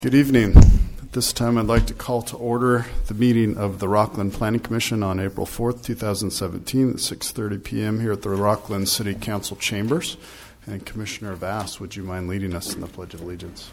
Good evening. At this time, I'd like to call to order the meeting of the Rockland Planning Commission on April 4th, 2017 at 6:30 p.m. here at the Rockland City Council Chambers. And Commissioner Vass, would you mind leading us in the Pledge of Allegiance?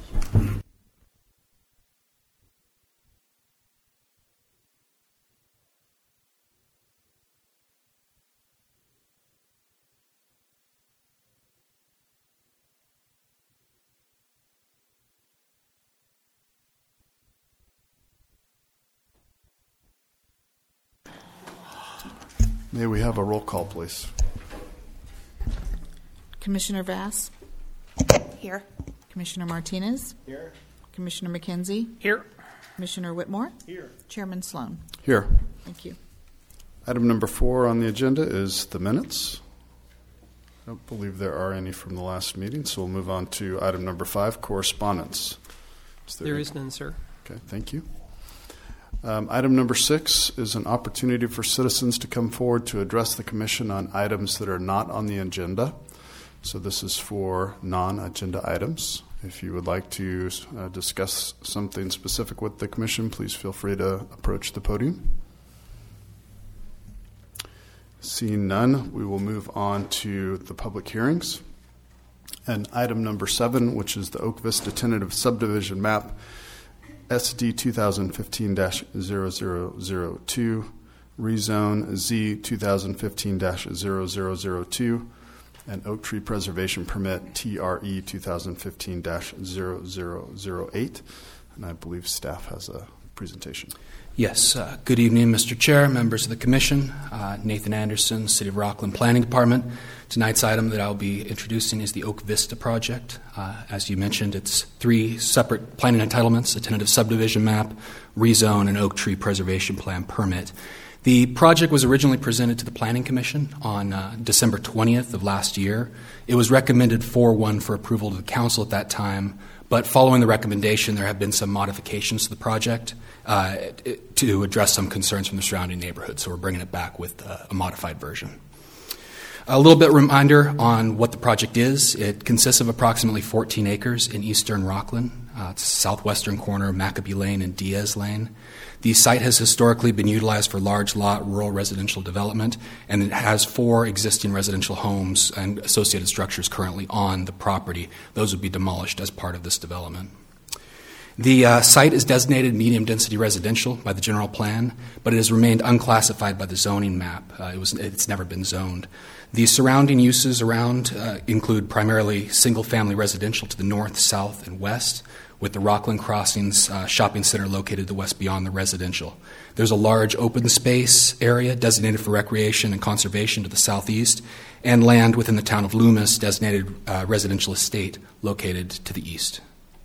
May we have a roll call, please? Commissioner Vass? Here. Commissioner Martinez? Here. Commissioner McKenzie? Here. Commissioner Whitmore? Here. Chairman Sloan? Here. Thank you. Item number 4 on the agenda is the minutes. I don't believe there are any from the last meeting, so we'll move on to item number 5, correspondence. There is none, sir. Okay, thank you. Item number 6 is an opportunity for citizens to come forward to address the Commission on items that are not on the agenda. So this is for non-agenda items. If you would like to discuss something specific with the Commission, please feel free to approach the podium. Seeing none, we will move on to the public hearings. And item number 7, which is the Oak Vista Tentative Subdivision Map, SD 2015-0002, Rezone Z 2015-0002, and Oak Tree Preservation Permit TRE 2015-0008. And I believe staff has a presentation. Yes. Good evening, Mr. Chair, members of the Commission. Nathan Anderson, City of Rockland Planning Department. Tonight's item that I'll be introducing is the Oak Vista project. As you mentioned, it's 3 separate planning entitlements, a tentative subdivision map, rezone, and Oak Tree Preservation Plan permit. The project was originally presented to the Planning Commission on December 20th of last year. It was recommended 4-1 for approval to the Council at that time, but following the recommendation, there have been some modifications to the project to address some concerns from the surrounding neighborhood, so we're bringing it back with a modified version. A little bit reminder on what the project is. It consists of approximately 14 acres in eastern Rockland. It's southwestern corner of Maccabee Lane and Diaz Lane. The site has historically been utilized for large lot rural residential development, and it has 4 existing residential homes and associated structures currently on the property. Those would be demolished as part of this development. The site is designated medium-density residential by the general plan, but it has remained unclassified by the zoning map. It's never been zoned. The surrounding uses around include primarily single-family residential to the north, south, and west, with the Rockland Crossings shopping center located to the west beyond the residential. There's a large open space area designated for recreation and conservation to the southeast, and land within the town of Loomis designated residential estate located to the east.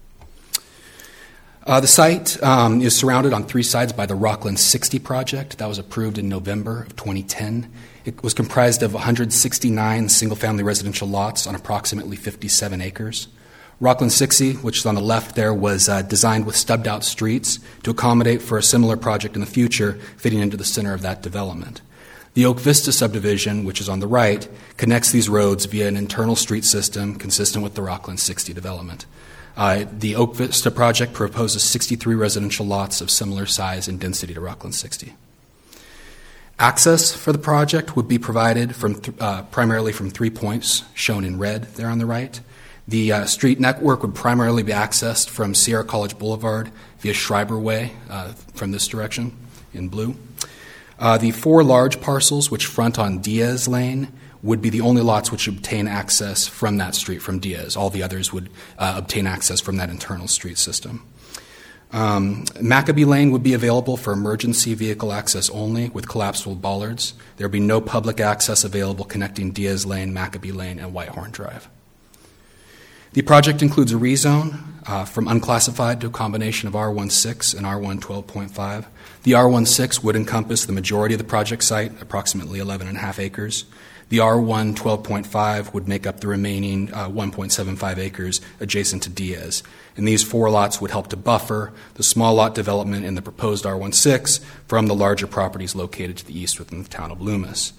The site is surrounded on 3 sides by the Rockland 60 project that was approved in November of 2010. It was comprised of 169 single-family residential lots on approximately 57 acres. Rockland 60, which is on the left there, was designed with stubbed-out streets to accommodate for a similar project in the future, fitting into the center of that development. The Oak Vista subdivision, which is on the right, connects these roads via an internal street system consistent with the Rockland 60 development. The Oak Vista project proposes 63 residential lots of similar size and density to Rockland 60. Access for the project would be provided from primarily from 3 points shown in red there on the right. The street network would primarily be accessed from Sierra College Boulevard via Schreiber Way from this direction in blue. The 4 large parcels which front on Diaz Lane would be the only lots which obtain access from that street, from Diaz. All the others would obtain access from that internal street system. Maccabee Lane would be available for emergency vehicle access only with collapsible bollards. There would be no public access available connecting Diaz Lane, Maccabee Lane, and Whitehorn Drive. The project includes a rezone from unclassified to a combination of R16 and R112.5. The R16 would encompass the majority of the project site, approximately 11.5 acres. The R112.5 would make up the remaining 1.75 acres adjacent to Diaz. And these 4 lots would help to buffer the small lot development in the proposed R16 from the larger properties located to the east within the town of Loomis.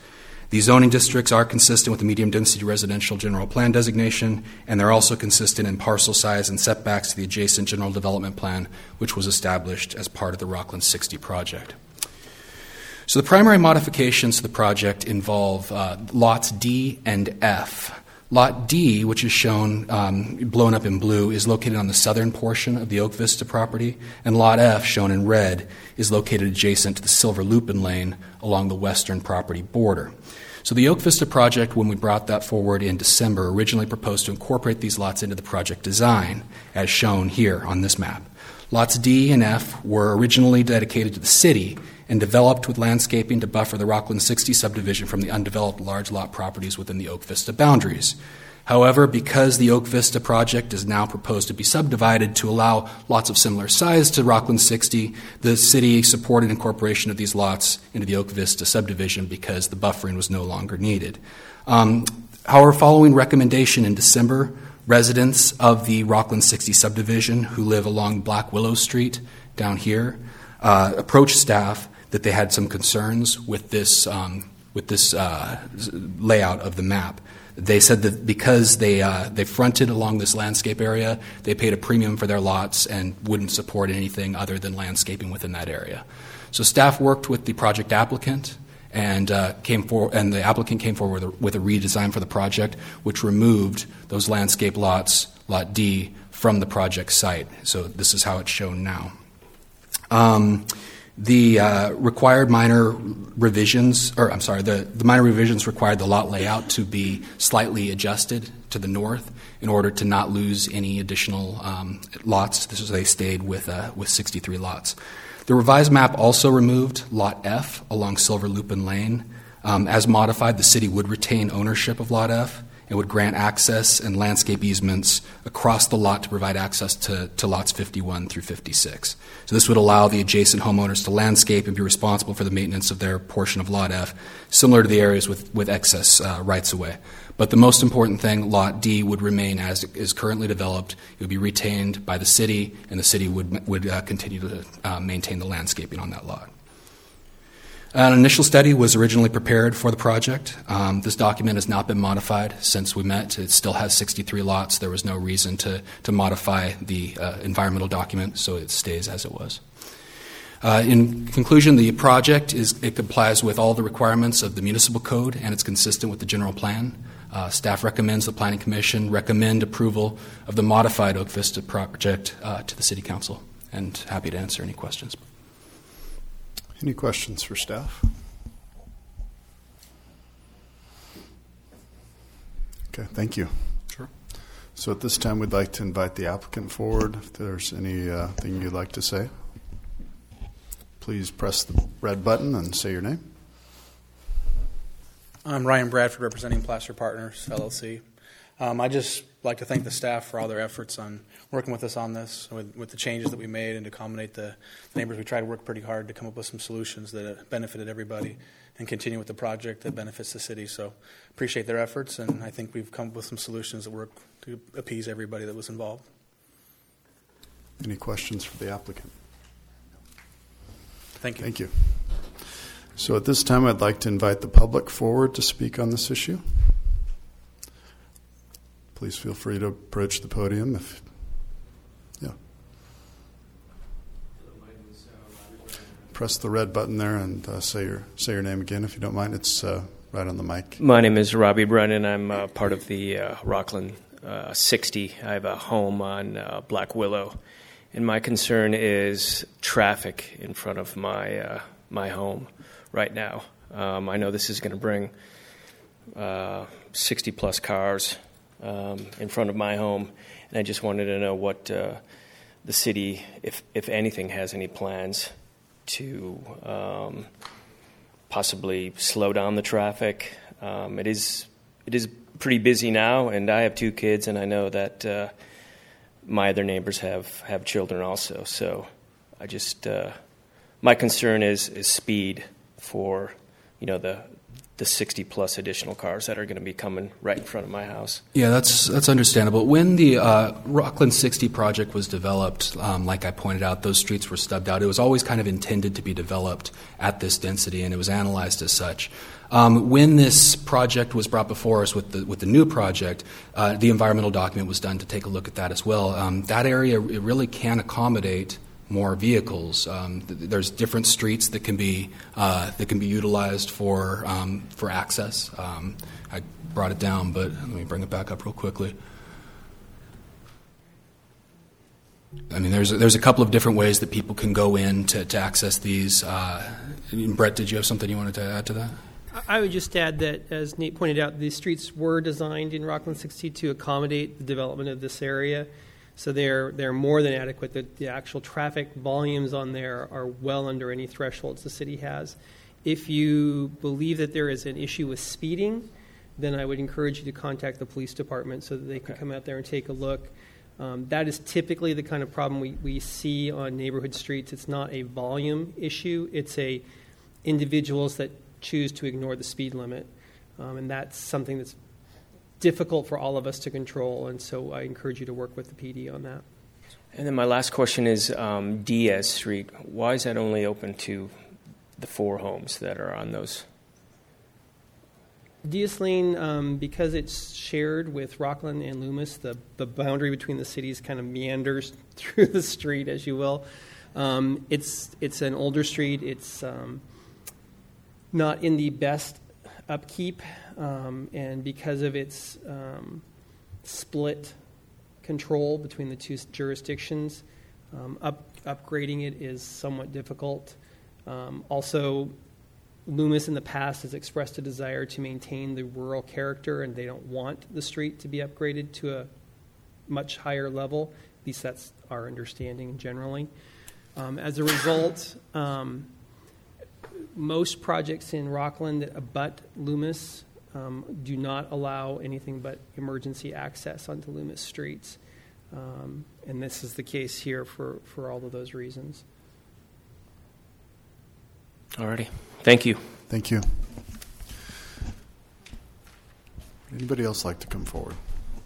These zoning districts are consistent with the medium-density residential general plan designation, and they're also consistent in parcel size and setbacks to the adjacent general development plan, which was established as part of the Rockland 60 project. So the primary modifications to the project involve lots D and F. Lot D, which is shown blown up in blue, is located on the southern portion of the Oak Vista property, and Lot F, shown in red, is located adjacent to the Silver Lupin Lane along the western property border. So the Oak Vista project, when we brought that forward in December, originally proposed to incorporate these lots into the project design, as shown here on this map. Lots D and F were originally dedicated to the city and developed with landscaping to buffer the Rockland 60 subdivision from the undeveloped large lot properties within the Oak Vista boundaries. However, because the Oak Vista project is now proposed to be subdivided to allow lots of similar size to Rockland 60, the city supported incorporation of these lots into the Oak Vista subdivision because the buffering was no longer needed. However, following recommendation in December, residents of the Rockland 60 subdivision who live along Black Willow Street down here approached staff that they had some concerns with this layout of the map. They said that because they fronted along this landscape area, they paid a premium for their lots and wouldn't support anything other than landscaping within that area. So staff worked with the project applicant, and the applicant came forward with a redesign for the project, which removed those landscape lots, Lot D, from the project site. So this is how it's shown now. The required minor revisions, the minor revisions required the lot layout to be slightly adjusted to the north in order to not lose any additional lots. This is they stayed with 63 lots. The revised map also removed Lot F along Silver Lupin Lane. As modified, the city would retain ownership of Lot F and would grant access and landscape easements across the lot to provide access to lots 51 through 56. So this would allow the adjacent homeowners to landscape and be responsible for the maintenance of their portion of Lot F, similar to the areas with excess rights-of-way. But the most important thing, Lot D would remain as is currently developed. It would be retained by the city, and the city would continue to maintain the landscaping on that lot. An initial study was originally prepared for the project. This document has not been modified since we met. It still has 63 lots. There was no reason to modify the environmental document, so it stays as it was. In conclusion, the project it complies with all the requirements of the municipal code, and it's consistent with the general plan. Staff recommends the Planning Commission recommend approval of the modified Oak Vista project to the City Council, and happy to answer any questions. Any questions for staff? Okay, thank you. Sure. So at this time, we'd like to invite the applicant forward. If there's anything you'd like to say, please press the red button and say your name. I'm Ryan Bradford, representing Placer Partners, LLC. I just like to thank the staff for all their efforts on working with us on this, with the changes that we made and to accommodate the neighbors. We tried to work pretty hard to come up with some solutions that benefited everybody and continue with the project that benefits the city. So appreciate their efforts, and I think we've come up with some solutions that work to appease everybody that was involved. Any questions for the applicant? Thank you. Thank you. So at this time, I'd like to invite the public forward to speak on this issue. Please feel free to approach the podium. Press the red button there and say your name again, if you don't mind. It's right on the mic. My name is Robbie Brennan. I'm part of the Rockland 60. I have a home on Black Willow, and my concern is traffic in front of my my home right now. I know this is going to bring 60-plus cars in front of my home, and I just wanted to know what the city, if anything, has any plans to possibly slow down the traffic. It is pretty busy now, and I have 2 kids, and I know that my other neighbors have children also. So I just my concern is speed for the the 60-plus additional cars that are going to be coming right in front of my house. Yeah, that's understandable. When the Rockland 60 project was developed, like I pointed out, those streets were stubbed out. It was always kind of intended to be developed at this density, and it was analyzed as such. When this project was brought before us with the new project, the environmental document was done to take a look at that as well. That area, it really can accommodate more vehicles. There's different streets that can be utilized for access. I brought it down, but let me bring it back up real quickly. I mean, there's a couple of different ways that people can go in to access these. Brett, did you have something you wanted to add to that? I would just add that, as Nate pointed out, these streets were designed in Rockland 60 to accommodate the development of this area. So they're more than adequate. The actual traffic volumes on there are well under any thresholds the city has. If you believe that there is an issue with speeding, then I would encourage you to contact the police department so that they can come out there and take a look. That is typically the kind of problem we see on neighborhood streets. It's not a volume issue. It's individuals that choose to ignore the speed limit. And that's something that's difficult for all of us to control, and so I encourage you to work with the PD on that. And then my last question is Diaz Street. Why is that only open to the 4 homes that are on those? Diaz Lane, because it's shared with Rockland and Loomis, the boundary between the cities kind of meanders through the street, as you will. It's an older street. It's not in the best upkeep, and because of its split control between the two jurisdictions, upgrading it is somewhat difficult. Also, Loomis in the past has expressed a desire to maintain the rural character, and they don't want the street to be upgraded to a much higher level. At least that's our understanding generally. As a result, most projects in Rockland that abut Loomis do not allow anything but emergency access onto Loomis streets. And this is the case here for all of those reasons. Alrighty. Thank you. Thank you. Anybody else like to come forward?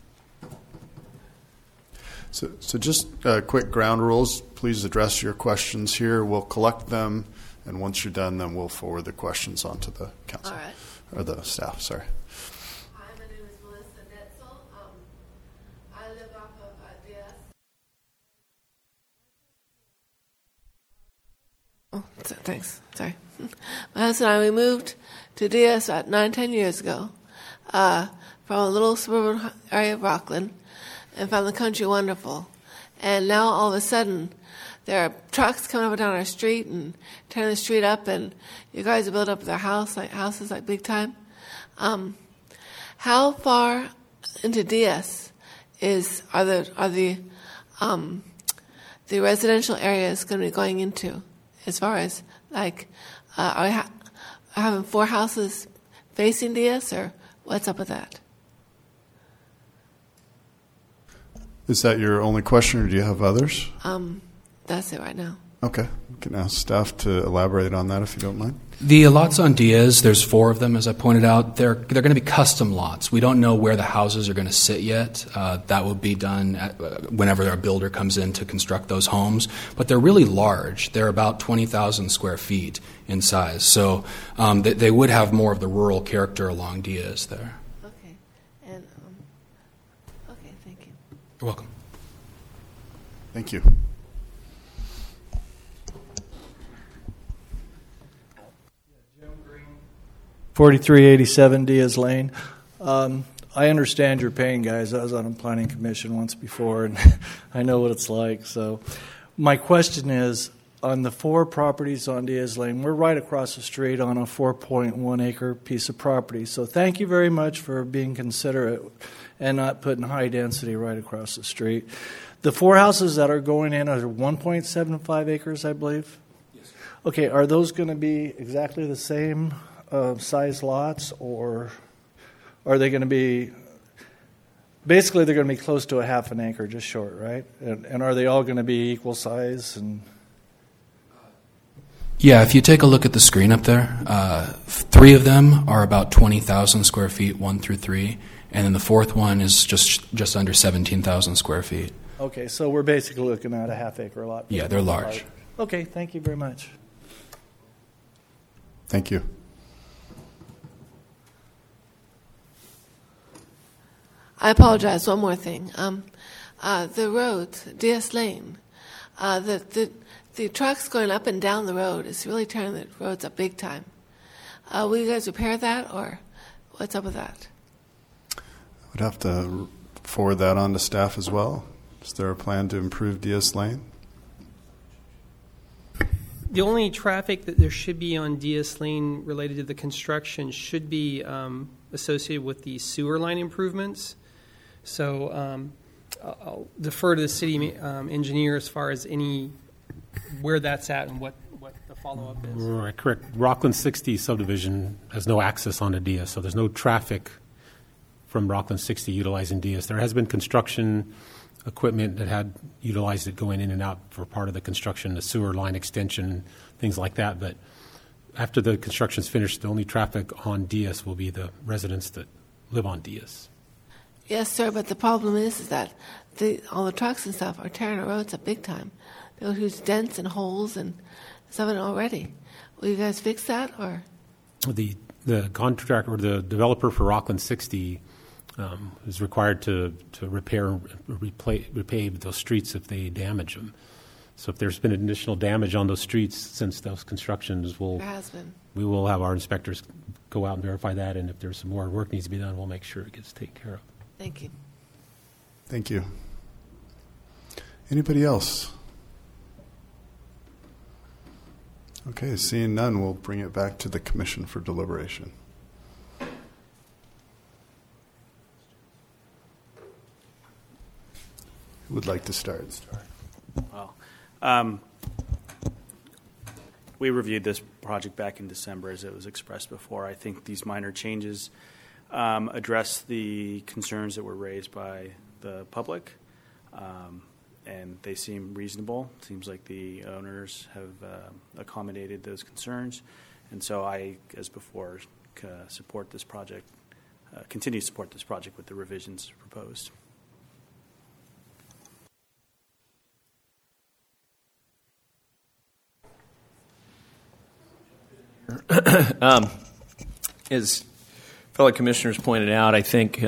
So just quick ground rules. Please address your questions here. We'll collect them. And once you're done, then we'll forward the questions on to the council. All right. Or the staff, sorry. Hi, my name is Melissa Netzel. I live off of Diaz. Oh, thanks. Sorry. My husband and I, we moved to Diaz about 9-10 years ago from a little suburban area of Rockland and found the country wonderful. And now all of a sudden, there are trucks coming up and down our street and tearing the street up, and you guys are building up their houses like big time. How far into Diaz are the residential areas going to be going into? As far as like, are we having 4 houses facing Diaz, or what's up with that? Is that your only question, or do you have others? That's it right now. Okay. We can ask staff to elaborate on that if you don't mind. The lots on Diaz, there's 4 of them, as I pointed out. They're going to be custom lots. We don't know where the houses are going to sit yet. That will be done whenever our builder comes in to construct those homes. But they're really large. They're about 20,000 square feet in size. So they would have more of the rural character along Diaz there. Okay. And okay, thank you. You're welcome. Thank you. Jim Green, 4387 Diaz Lane. I understand your pain, guys. I was on a planning commission once before, and I know what it's like. So my question is, on the 4 properties on Diaz Lane, we're right across the street on a 4.1 acre piece of property. So thank you very much for being considerate and not putting high density right across the street. The 4 houses that are going in are 1.75 acres, I believe? Yes. Okay, are those going to be exactly the same size lots, or are they going to be, basically they're going to be close to a half an acre, just short, right? And are they all going to be equal size? And Yeah, if you take a look at the screen up there, 3 of them are about 20,000 square feet, 1 through 3, and then the 4th one is just under 17,000 square feet. Okay, so we're basically looking at a half-acre lot. Yeah, they're large. Okay, thank you very much. Thank you. I apologize. One more thing. The road, DS Lane, the trucks going up and down the road is really tearing the roads up big time. Will you guys repair that, or what's up with that? I would have to forward that on to staff as well. Is there a plan to improve DS Lane? The only traffic that there should be on DS Lane related to the construction should be associated with the sewer line improvements. So I'll defer to the city engineer as far as where that's at and what the follow-up is. Right, correct. Rockland 60 subdivision has no access onto DS, so there's no traffic from Rockland 60 utilizing DS. There has been construction equipment that had utilized it going in and out for part of the construction, the sewer line extension, things like that. But after the construction's finished, the only traffic on DS will be the residents that live on DS. Yes, sir, but the problem is that all the trucks and stuff are tearing the roads up big time. There are huge dents and holes and stuff in it already. Will you guys fix that, or? The contractor or the developer for Rockland 60 is required to repair or repave those streets if they damage them. So if there's been additional damage on those streets since those constructions, There has been. we will have our inspectors go out and verify that, and if there's some more work needs to be done, we'll make sure it gets taken care of. Thank you. Thank you. Anybody else? Okay, seeing none, we'll bring it back to the commission for deliberation. Who would like to start? Well, we reviewed this project back in December, as it was expressed before. I think these minor changes address the concerns that were raised by the public, and they seem reasonable. It seems like the owners have accommodated those concerns, and so I, as before, support this project, continue to support this project with the revisions proposed. As fellow commissioners pointed out, I think,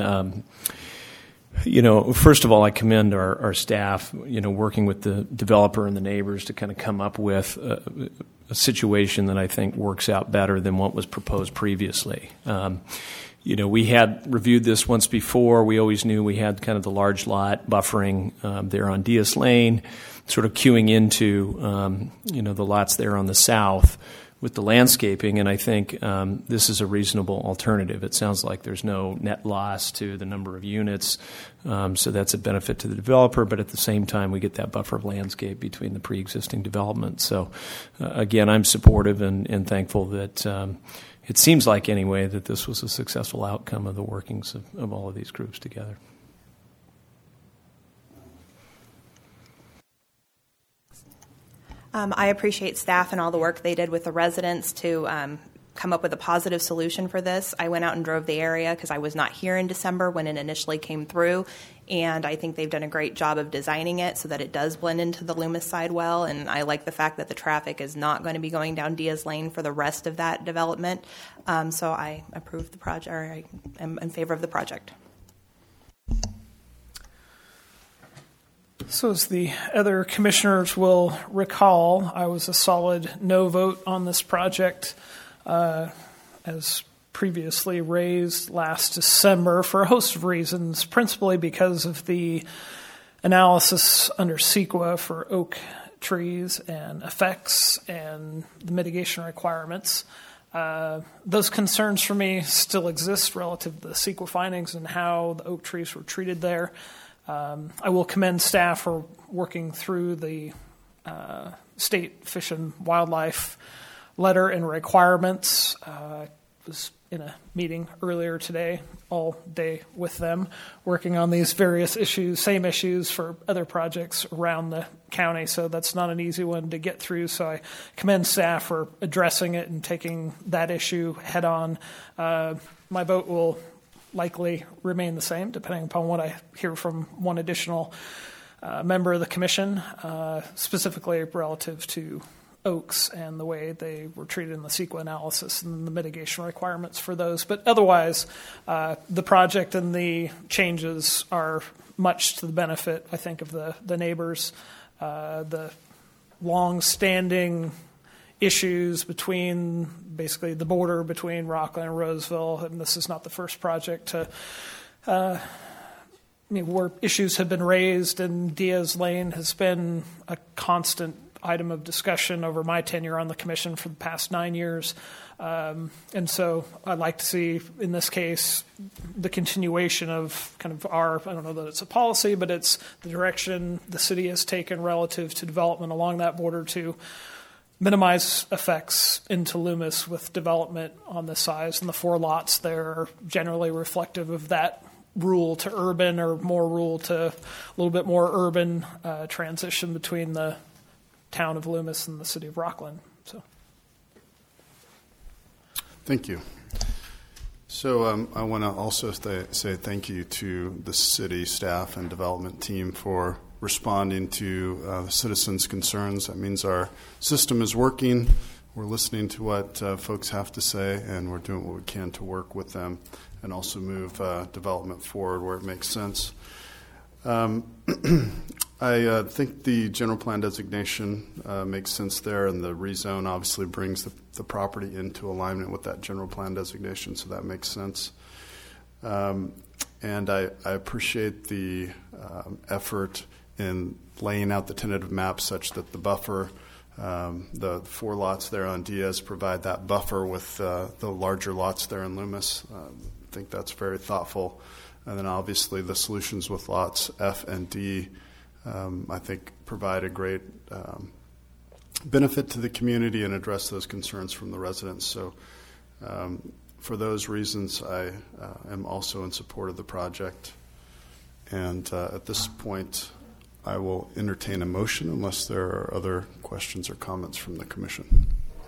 first of all, I commend our staff, working with the developer and the neighbors to kind of come up with a situation that I think works out better than what was proposed previously. We had reviewed this once before. We always knew we had kind of the large lot buffering there on DS Lane, sort of queuing into, the lots there on the south with the landscaping, and I think this is a reasonable alternative. It sounds like there's no net loss to the number of units, so that's a benefit to the developer, but at the same time we get that buffer landscape between the pre-existing development. So again, I'm supportive and thankful that it seems like anyway that this was a successful outcome of the workings of all of these groups together. I appreciate staff and all the work they did with the residents to come up with a positive solution for this. I went out and drove the area because I was not here in December when it initially came through, and I think they've done a great job of designing it so that it does blend into the Loomis side well, and I like the fact that the traffic is not going to be going down Diaz Lane for the rest of that development. So I approve the project, or I am in favor of the project. So as the other commissioners will recall, I was a solid no vote on this project, as previously raised last December for a host of reasons, principally because of the analysis under CEQA for oak trees and effects and the mitigation requirements. Those concerns for me still exist relative to the CEQA findings and how the oak trees were treated there. I will commend staff for working through the State Fish and Wildlife letter and requirements. I was in a meeting earlier today, all day with them, working on these various issues, same issues for other projects around the county. So that's not an easy one to get through. So I commend staff for addressing it and taking that issue head on. My vote will likely remain the same, depending upon what I hear from one additional member of the commission, specifically relative to Oaks and the way they were treated in the CEQA analysis and the mitigation requirements for those. But otherwise, the project and the changes are much to the benefit, I think, of the neighbors. The long-standing issues between basically the border between Rockland and Roseville, and this is not the first project to where issues have been raised, and Diaz Lane has been a constant item of discussion over my tenure on the commission for the past 9 years. And so I'd like to see, in this case, the continuation of kind of our, I don't know that it's a policy, but it's the direction the city has taken relative to development along that border to minimize effects into Loomis with development on this size. And the 4 lots there are generally reflective of that rural to urban, or more rural to a little bit more urban transition between the town of Loomis and the city of Rockland. So, thank you. So I want to also say thank you to the city staff and development team for responding to citizens' concerns. That means our system is working. We're listening to what folks have to say, and we're doing what we can to work with them and also move development forward where it makes sense. I think the general plan designation makes sense there, and the rezone obviously brings the property into alignment with that general plan designation, so that makes sense. And I appreciate the effort in laying out the tentative map such that the buffer, the 4 lots there on Diaz, provide that buffer with the larger lots there in Loomis. I think that's very thoughtful. And then obviously the solutions with lots F and D, I think, provide a great benefit to the community and address those concerns from the residents. So for those reasons, I am also in support of the project. And at this point, I will entertain a motion unless there are other questions or comments from the commission.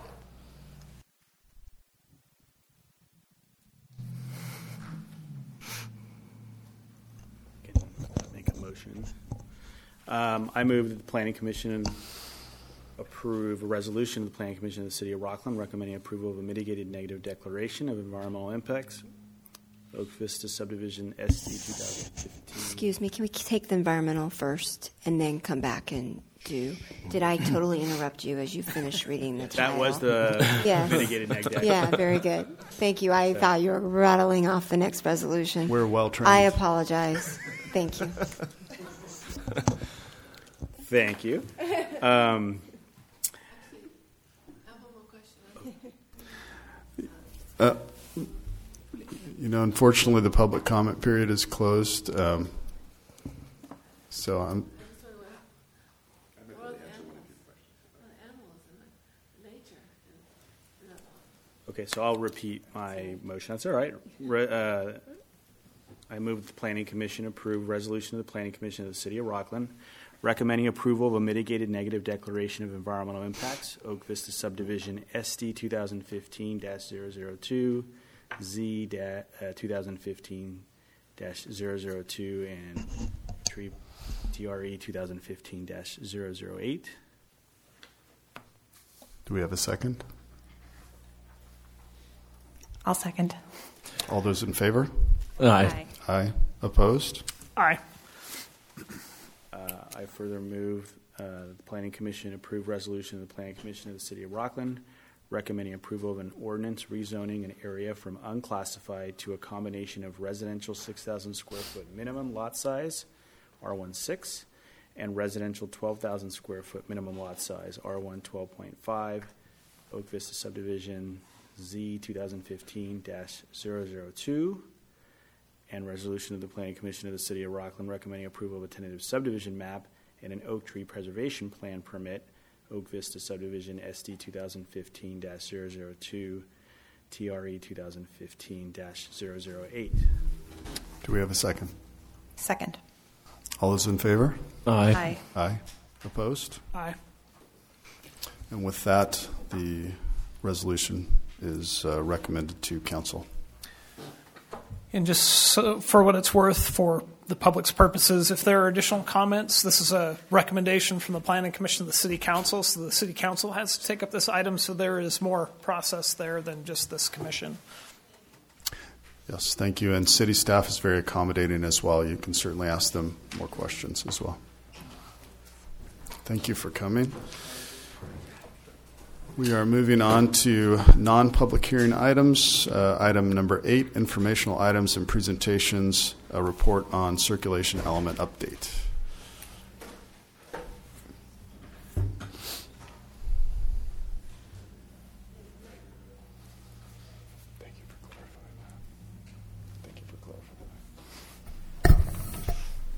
I move that the Planning Commission approve a resolution of the Planning Commission of the City of Rockland recommending approval of a mitigated negative declaration of environmental impacts, Oak Vista Subdivision SD 2015. Excuse me, can we take the environmental first and then come back and do? Did I totally interrupt you as you finished reading the title? That was the yes. mitigated negative declaration. Yeah, very good. Thank you. I thought you were rattling off the next resolution. We're well trained. I apologize. Thank you. Thank you. Unfortunately, the public comment period is closed. So I'm. Okay, so I'll repeat my motion. That's all right. I move the Planning Commission approve resolution of the Planning Commission of the City of Rockland recommending approval of a mitigated negative declaration of environmental impacts, Oak Vista Subdivision SD 2015-002, Z 2015-002, and TRE 2015-008. Do we have a second? I'll second. All those in favor? Aye. Aye. Opposed? Aye. I further move the Planning Commission approve resolution of the Planning Commission of the City of Rockland recommending approval of an ordinance rezoning an area from unclassified to a combination of residential 6,000 square foot minimum lot size, R16, and residential 12,000 square foot minimum lot size, R1 12.5, Oak Vista Subdivision Z 2015-002, and resolution of the Planning Commission of the City of Rockland recommending approval of a tentative subdivision map and an oak tree preservation plan permit, Oak Vista Subdivision SD 2015-002, TRE 2015-008. Do we have a second? Second. All those in favor? Aye. Aye. Opposed? Aye. And with that, the resolution is recommended to council. And just so, for what it's worth, for the public's purposes, if there are additional comments, this is a recommendation from the Planning Commission to the City Council, so the City Council has to take up this item, so there is more process there than just this commission. Yes, thank you. And city staff is very accommodating as well. You can certainly ask them more questions as well. Thank you for coming. We are moving on to non-public hearing items. Item number 8, informational items and presentations, a report on circulation element update. Thank you for clarifying that. Thank you for clarifying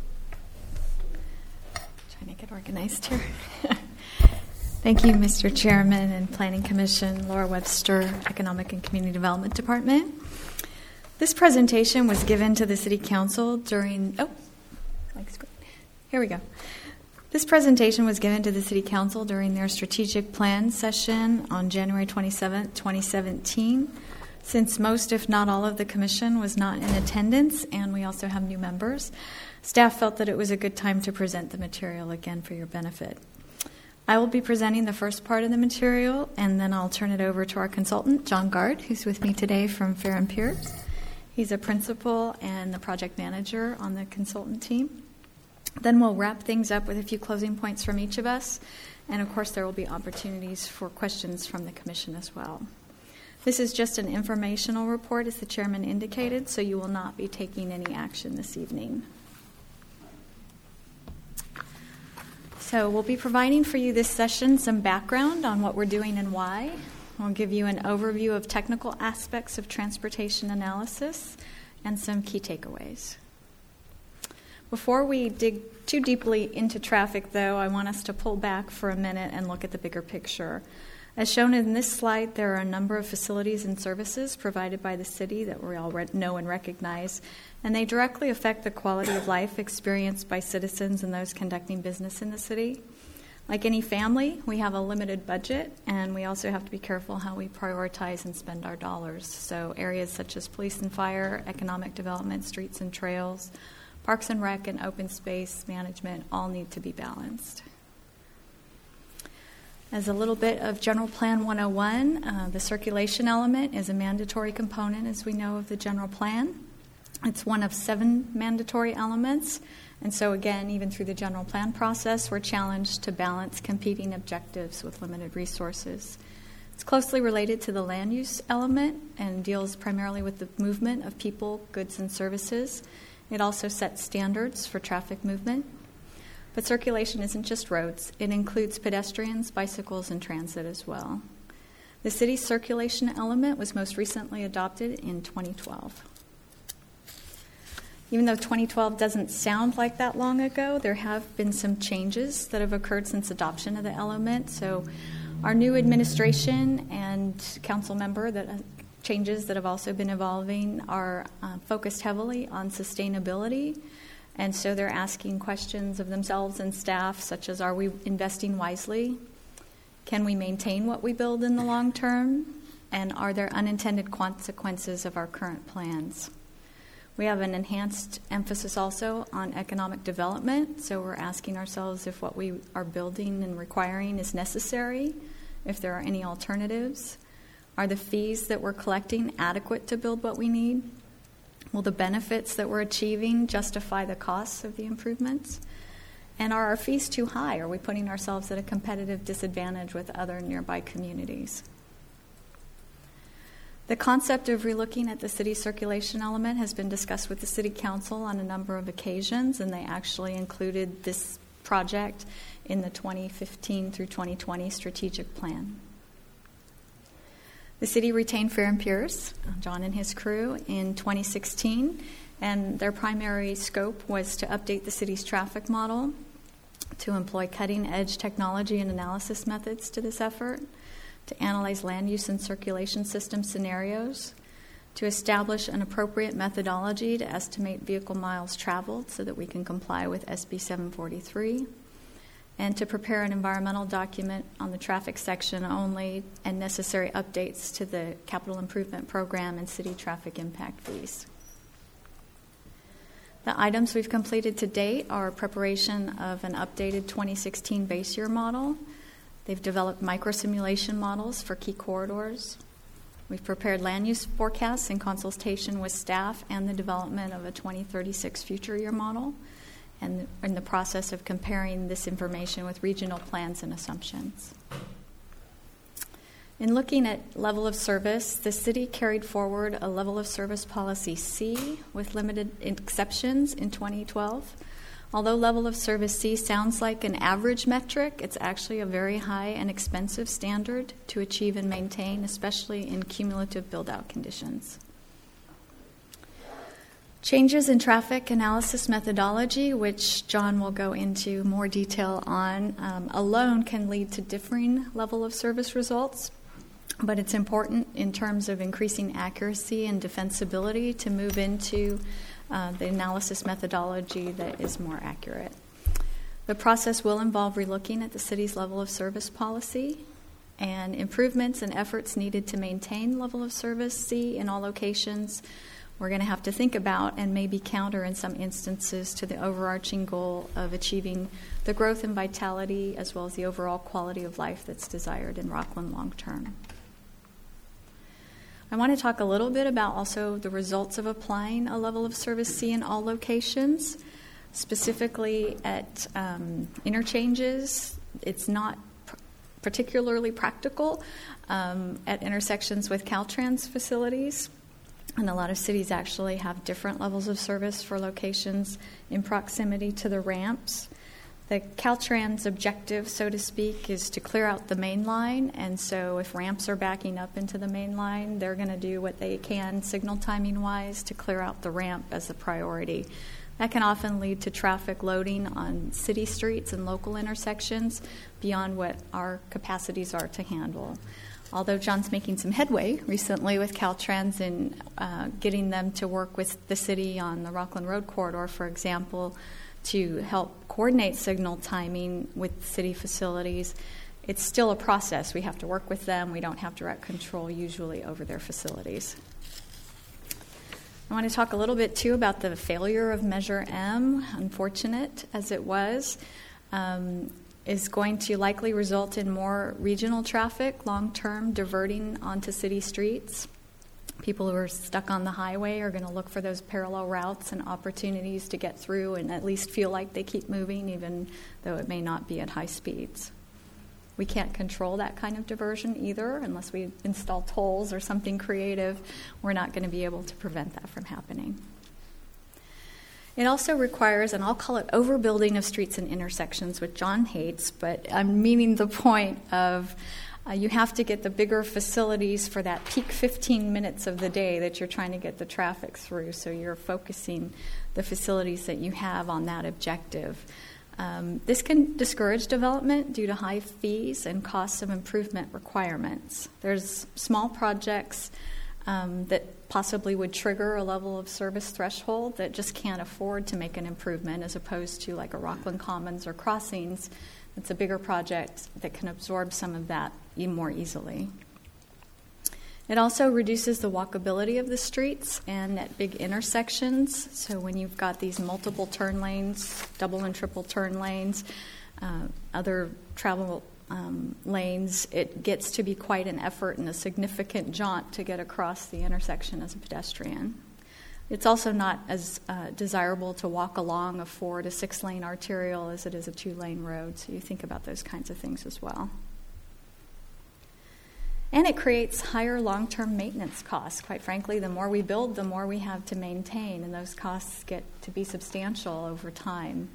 that. Trying to get organized here. Thank you, Mr. Chairman and Planning Commission, Laura Webster, Economic and Community Development Department. This presentation was given to the City Council during, here we go. This presentation was given to the City Council during their strategic plan session on January 27, 2017. Since most, if not all, of the Commission was not in attendance, and we also have new members, staff felt that it was a good time to present the material again for your benefit. I will be presenting the first part of the material, and then I'll turn it over to our consultant, John Gard, who's with me today from Fair and Pierce. He's a principal and the project manager on the consultant team. Then we'll wrap things up with a few closing points from each of us, and of course there will be opportunities for questions from the Commission as well. This is just an informational report, as the chairman indicated, so you will not be taking any action this evening. So we'll be providing for you this session some background on what we're doing and why. We'll give you an overview of technical aspects of transportation analysis and some key takeaways. Before we dig too deeply into traffic, though, I want us to pull back for a minute and look at the bigger picture. As shown in this slide, there are a number of facilities and services provided by the city that we all know and recognize, and they directly affect the quality of life experienced by citizens and those conducting business in the city. Like any family, we have a limited budget, and we also have to be careful how we prioritize and spend our dollars. So areas such as police and fire, economic development, streets and trails, parks and rec, and open space management all need to be balanced. As a little bit of General Plan 101, the circulation element is a mandatory component, as we know, of the General Plan. It's one of 7 mandatory elements, and so again, even through the General Plan process, we're challenged to balance competing objectives with limited resources. It's closely related to the land use element and deals primarily with the movement of people, goods, and services. It also sets standards for traffic movement. But circulation isn't just roads. It includes pedestrians, bicycles, and transit as well. The city's circulation element was most recently adopted in 2012. Even though 2012 doesn't sound like that long ago, there have been some changes that have occurred since adoption of the element. So our new administration and council member changes that have also been evolving are focused heavily on sustainability. And so they're asking questions of themselves and staff, such as, are we investing wisely? Can we maintain what we build in the long term? And are there unintended consequences of our current plans? We have an enhanced emphasis also on economic development. So we're asking ourselves if what we are building and requiring is necessary, if there are any alternatives. Are the fees that we're collecting adequate to build what we need? Will the benefits that we're achieving justify the costs of the improvements? And are our fees too high? Are we putting ourselves at a competitive disadvantage with other nearby communities? The concept of relooking at the city circulation element has been discussed with the City Council on a number of occasions, and they actually included this project in the 2015 through 2020 strategic plan. The city retained Fair and Pierce, John and his crew, in 2016, and their primary scope was to update the city's traffic model, to employ cutting-edge technology and analysis methods to this effort, to analyze land use and circulation system scenarios, to establish an appropriate methodology to estimate vehicle miles traveled so that we can comply with SB 743, and to prepare an environmental document on the traffic section only and necessary updates to the capital improvement program and city traffic impact fees. The items we've completed to date are preparation of an updated 2016 base year model. They've developed micro-simulation models for key corridors. We've prepared land use forecasts in consultation with staff and the development of a 2036 future year model, and in the process of comparing this information with regional plans and assumptions. In looking at level of service, the city carried forward a level of service policy C with limited exceptions in 2012. Although level of service C sounds like an average metric, it's actually a very high and expensive standard to achieve and maintain, especially in cumulative build-out conditions. Changes in traffic analysis methodology, which John will go into more detail on, alone can lead to differing level of service results, but it's important in terms of increasing accuracy and defensibility to move into the analysis methodology that is more accurate. The process will involve relooking at the city's level of service policy and improvements and efforts needed to maintain level of service C in all locations. We're going to have to think about and maybe counter in some instances to the overarching goal of achieving the growth and vitality as well as the overall quality of life that's desired in Rockland long term. I want to talk a little bit about also the results of applying a level of service C in all locations, specifically at interchanges. It's not particularly practical at intersections with Caltrans facilities. And a lot of cities actually have different levels of service for locations in proximity to the ramps. The Caltrans objective, so to speak, is to clear out the main line. And so if ramps are backing up into the main line, they're going to do what they can signal timing-wise to clear out the ramp as a priority. That can often lead to traffic loading on city streets and local intersections beyond what our capacities are to handle. Although John's making some headway recently with Caltrans in getting them to work with the city on the Rockland Road Corridor, for example, to help coordinate signal timing with city facilities, it's still a process. We have to work with them. We don't have direct control usually over their facilities. I want to talk a little bit, too, about the failure of Measure M, unfortunate as it was. Is going to likely result in more regional traffic long-term diverting onto city streets. People who are stuck on the highway are going to look for those parallel routes and opportunities to get through and at least feel like they keep moving, even though it may not be at high speeds. We can't control that kind of diversion either unless we install tolls or something creative. We're not going to be able to prevent that from happening. It also requires, and I'll call it overbuilding of streets and intersections, which John hates, but I'm meaning the point of you have to get the bigger facilities for that peak 15 minutes of the day that you're trying to get the traffic through, so you're focusing the facilities that you have on that objective. This can discourage development due to high fees and costs of improvement requirements. There's small projects that possibly would trigger a level of service threshold that just can't afford to make an improvement, as opposed to like a Rockland Commons or Crossings. It's a bigger project that can absorb some of that even more easily. It also reduces the walkability of the streets and at big intersections. So when you've got these multiple turn lanes, double and triple turn lanes, other travel lanes, it gets to be quite an effort and a significant jaunt to get across the intersection as a pedestrian. It's also not as desirable to walk along a 4 to 6 lane arterial as it is a 2-lane road, so you think about those kinds of things as well. And it creates higher long-term maintenance costs. Quite frankly, the more we build, the more we have to maintain, and those costs get to be substantial over time.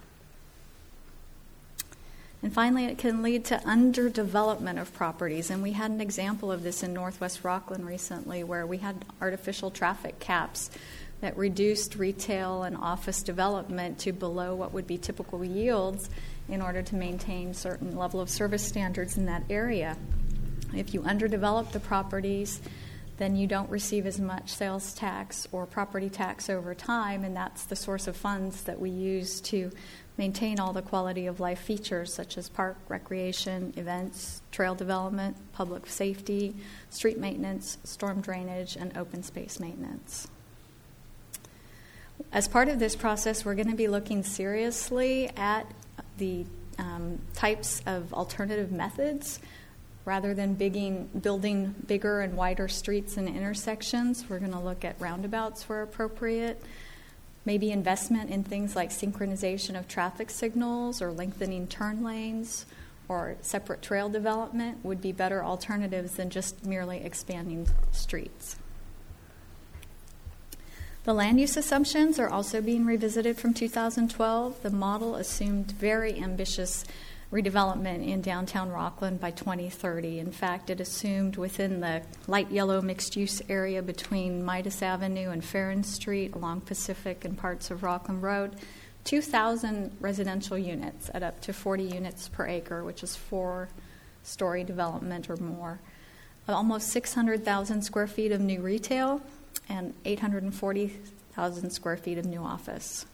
And finally, it can lead to underdevelopment of properties. And we had an example of this in Northwest Rockland recently, where we had artificial traffic caps that reduced retail and office development to below what would be typical yields in order to maintain certain level of service standards in that area. If you underdevelop the properties, then you don't receive as much sales tax or property tax over time, and that's the source of funds that we use to maintain all the quality of life features such as park, recreation, events, trail development, public safety, street maintenance, storm drainage, and open space maintenance. As part of this process, we're going to be looking seriously at the types of alternative methods. Rather than building bigger and wider streets and intersections, we're going to look at roundabouts where appropriate. Maybe investment in things like synchronization of traffic signals or lengthening turn lanes or separate trail development would be better alternatives than just merely expanding streets. The land use assumptions are also being revisited from 2012. The model assumed very ambitious redevelopment in downtown Rockland by 2030. In fact, it assumed within the light yellow mixed-use area between Midas Avenue and Farron Street along Pacific and parts of Rockland Road, 2,000 residential units at up to 40 units per acre, which is 4-story development or more. Almost 600,000 square feet of new retail and 840,000 square feet of new office.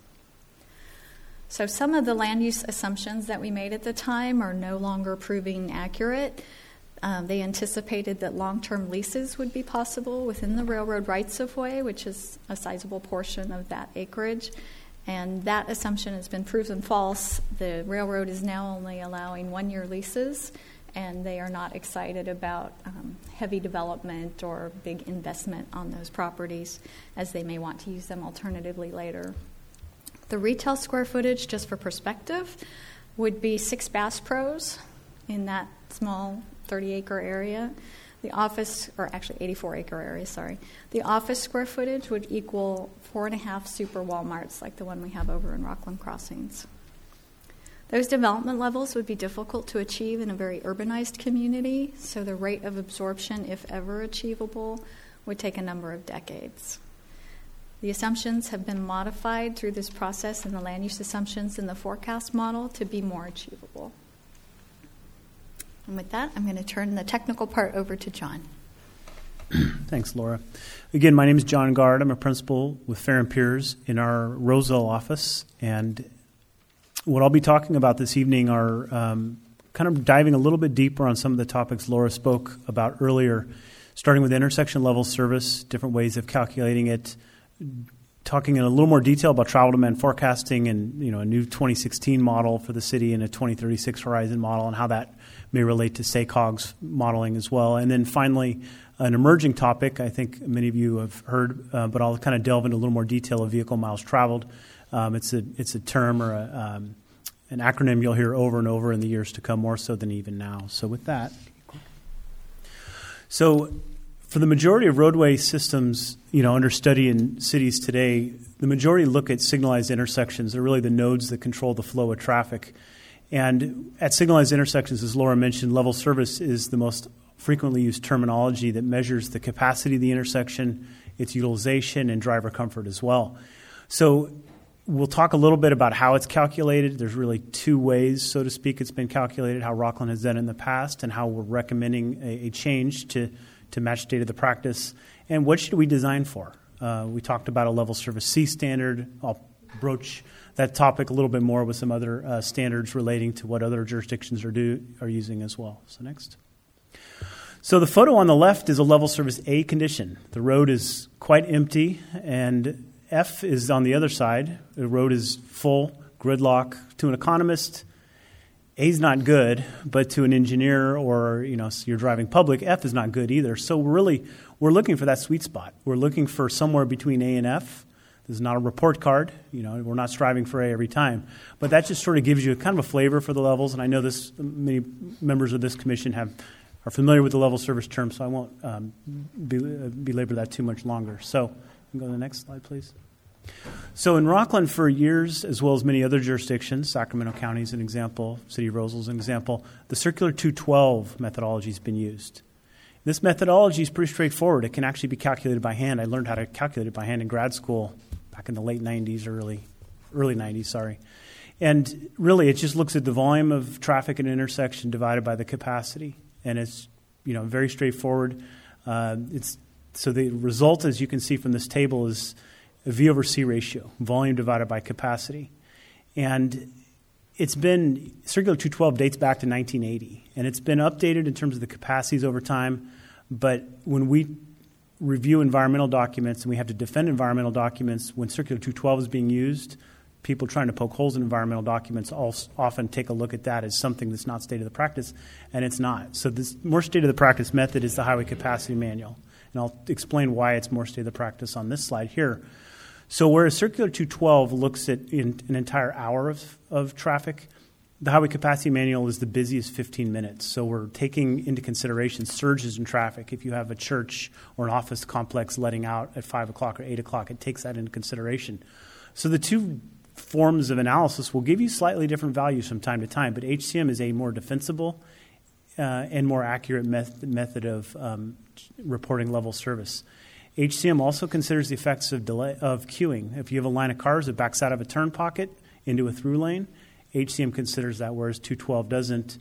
So some of the land use assumptions that we made at the time are no longer proving accurate. They anticipated that long-term leases would be possible within the railroad rights-of-way, which is a sizable portion of that acreage. And that assumption has been proven false. The railroad is now only allowing 1-year leases, and they are not excited about heavy development or big investment on those properties, as they may want to use them alternatively later. The retail square footage, just for perspective, would be 6 Bass Pros in that small 30-acre area. The office, or actually 84-acre area, sorry. The office square footage would equal 4.5 super Walmarts like the one we have over in Rockland Crossings. Those development levels would be difficult to achieve in a very urbanized community, so the rate of absorption, if ever achievable, would take a number of decades. The assumptions have been modified through this process and the land use assumptions in the forecast model to be more achievable. And with that, I'm going to turn the technical part over to John. Thanks, Laura. Again, my name is John Gard. I'm a principal with Farron Piers in our Roseville office. And what I'll be talking about this evening are kind of diving a little bit deeper on some of the topics Laura spoke about earlier, starting with intersection level service, different ways of calculating it, talking in a little more detail about travel demand forecasting and a new 2016 model for the city and a 2036 horizon model and how that may relate to SACOG's modeling as well. And then finally, an emerging topic I think many of you have heard, but I'll kind of delve into a little more detail of vehicle miles traveled. It's a term or an acronym you'll hear over and over in the years to come, more so than even now. So with that, for the majority of roadway systems, under study in cities today, the majority look at signalized intersections. They're really the nodes that control the flow of traffic. And at signalized intersections, as Laura mentioned, level service is the most frequently used terminology that measures the capacity of the intersection, its utilization, and driver comfort as well. So we'll talk a little bit about how it's calculated. There's really 2 ways, so to speak, it's been calculated, how Rockland has done it in the past and how we're recommending a change to match state of the practice. And what should we design for? We talked about a level service C standard. I'll broach that topic a little bit more with some other standards relating to what other jurisdictions are using as well. So next. So the photo on the left is a level service A condition. The road is quite empty, and F is on the other side. The road is full, gridlock. To an economist, A is not good, but to an engineer or you're driving public, F is not good either. So we're looking for that sweet spot. We're looking for somewhere between A and F. This is not a report card. We're not striving for A every time, but that just sort of gives you kind of a flavor for the levels. And I know many members of this commission are familiar with the level service term, so I won't belabor that too much longer. So go to the next slide, please. So in Rockland for years, as well as many other jurisdictions, Sacramento County is an example, City of Roseville is an example, the Circular 212 methodology has been used. This methodology is pretty straightforward. It can actually be calculated by hand. I learned how to calculate it by hand in grad school back in the late 90s, early 90s, sorry. And really, it just looks at the volume of traffic at an intersection divided by the capacity. And it's, very straightforward. So the result, as you can see from this table, is a V over C ratio, volume divided by capacity. And it's been, Circular 212 dates back to 1980, and it's been updated in terms of the capacities over time. But when we review environmental documents and we have to defend environmental documents, when Circular 212 is being used, people trying to poke holes in environmental documents often take a look at that as something that's not state of the practice, and it's not. So this more state of the practice method is the Highway Capacity Manual, and I'll explain why it's more state of the practice on this slide here. So whereas Circular 212 looks at an entire hour of traffic, the Highway Capacity Manual is the busiest 15 minutes. So we're taking into consideration surges in traffic. If you have a church or an office complex letting out at 5 o'clock or 8 o'clock, it takes that into consideration. So the two forms of analysis will give you slightly different values from time to time, but HCM is a more defensible and more accurate method of reporting level service. HCM also considers the effects of delay of queuing. If you have a line of cars that backs out of a turn pocket into a through lane, HCM considers that, whereas 212 doesn't.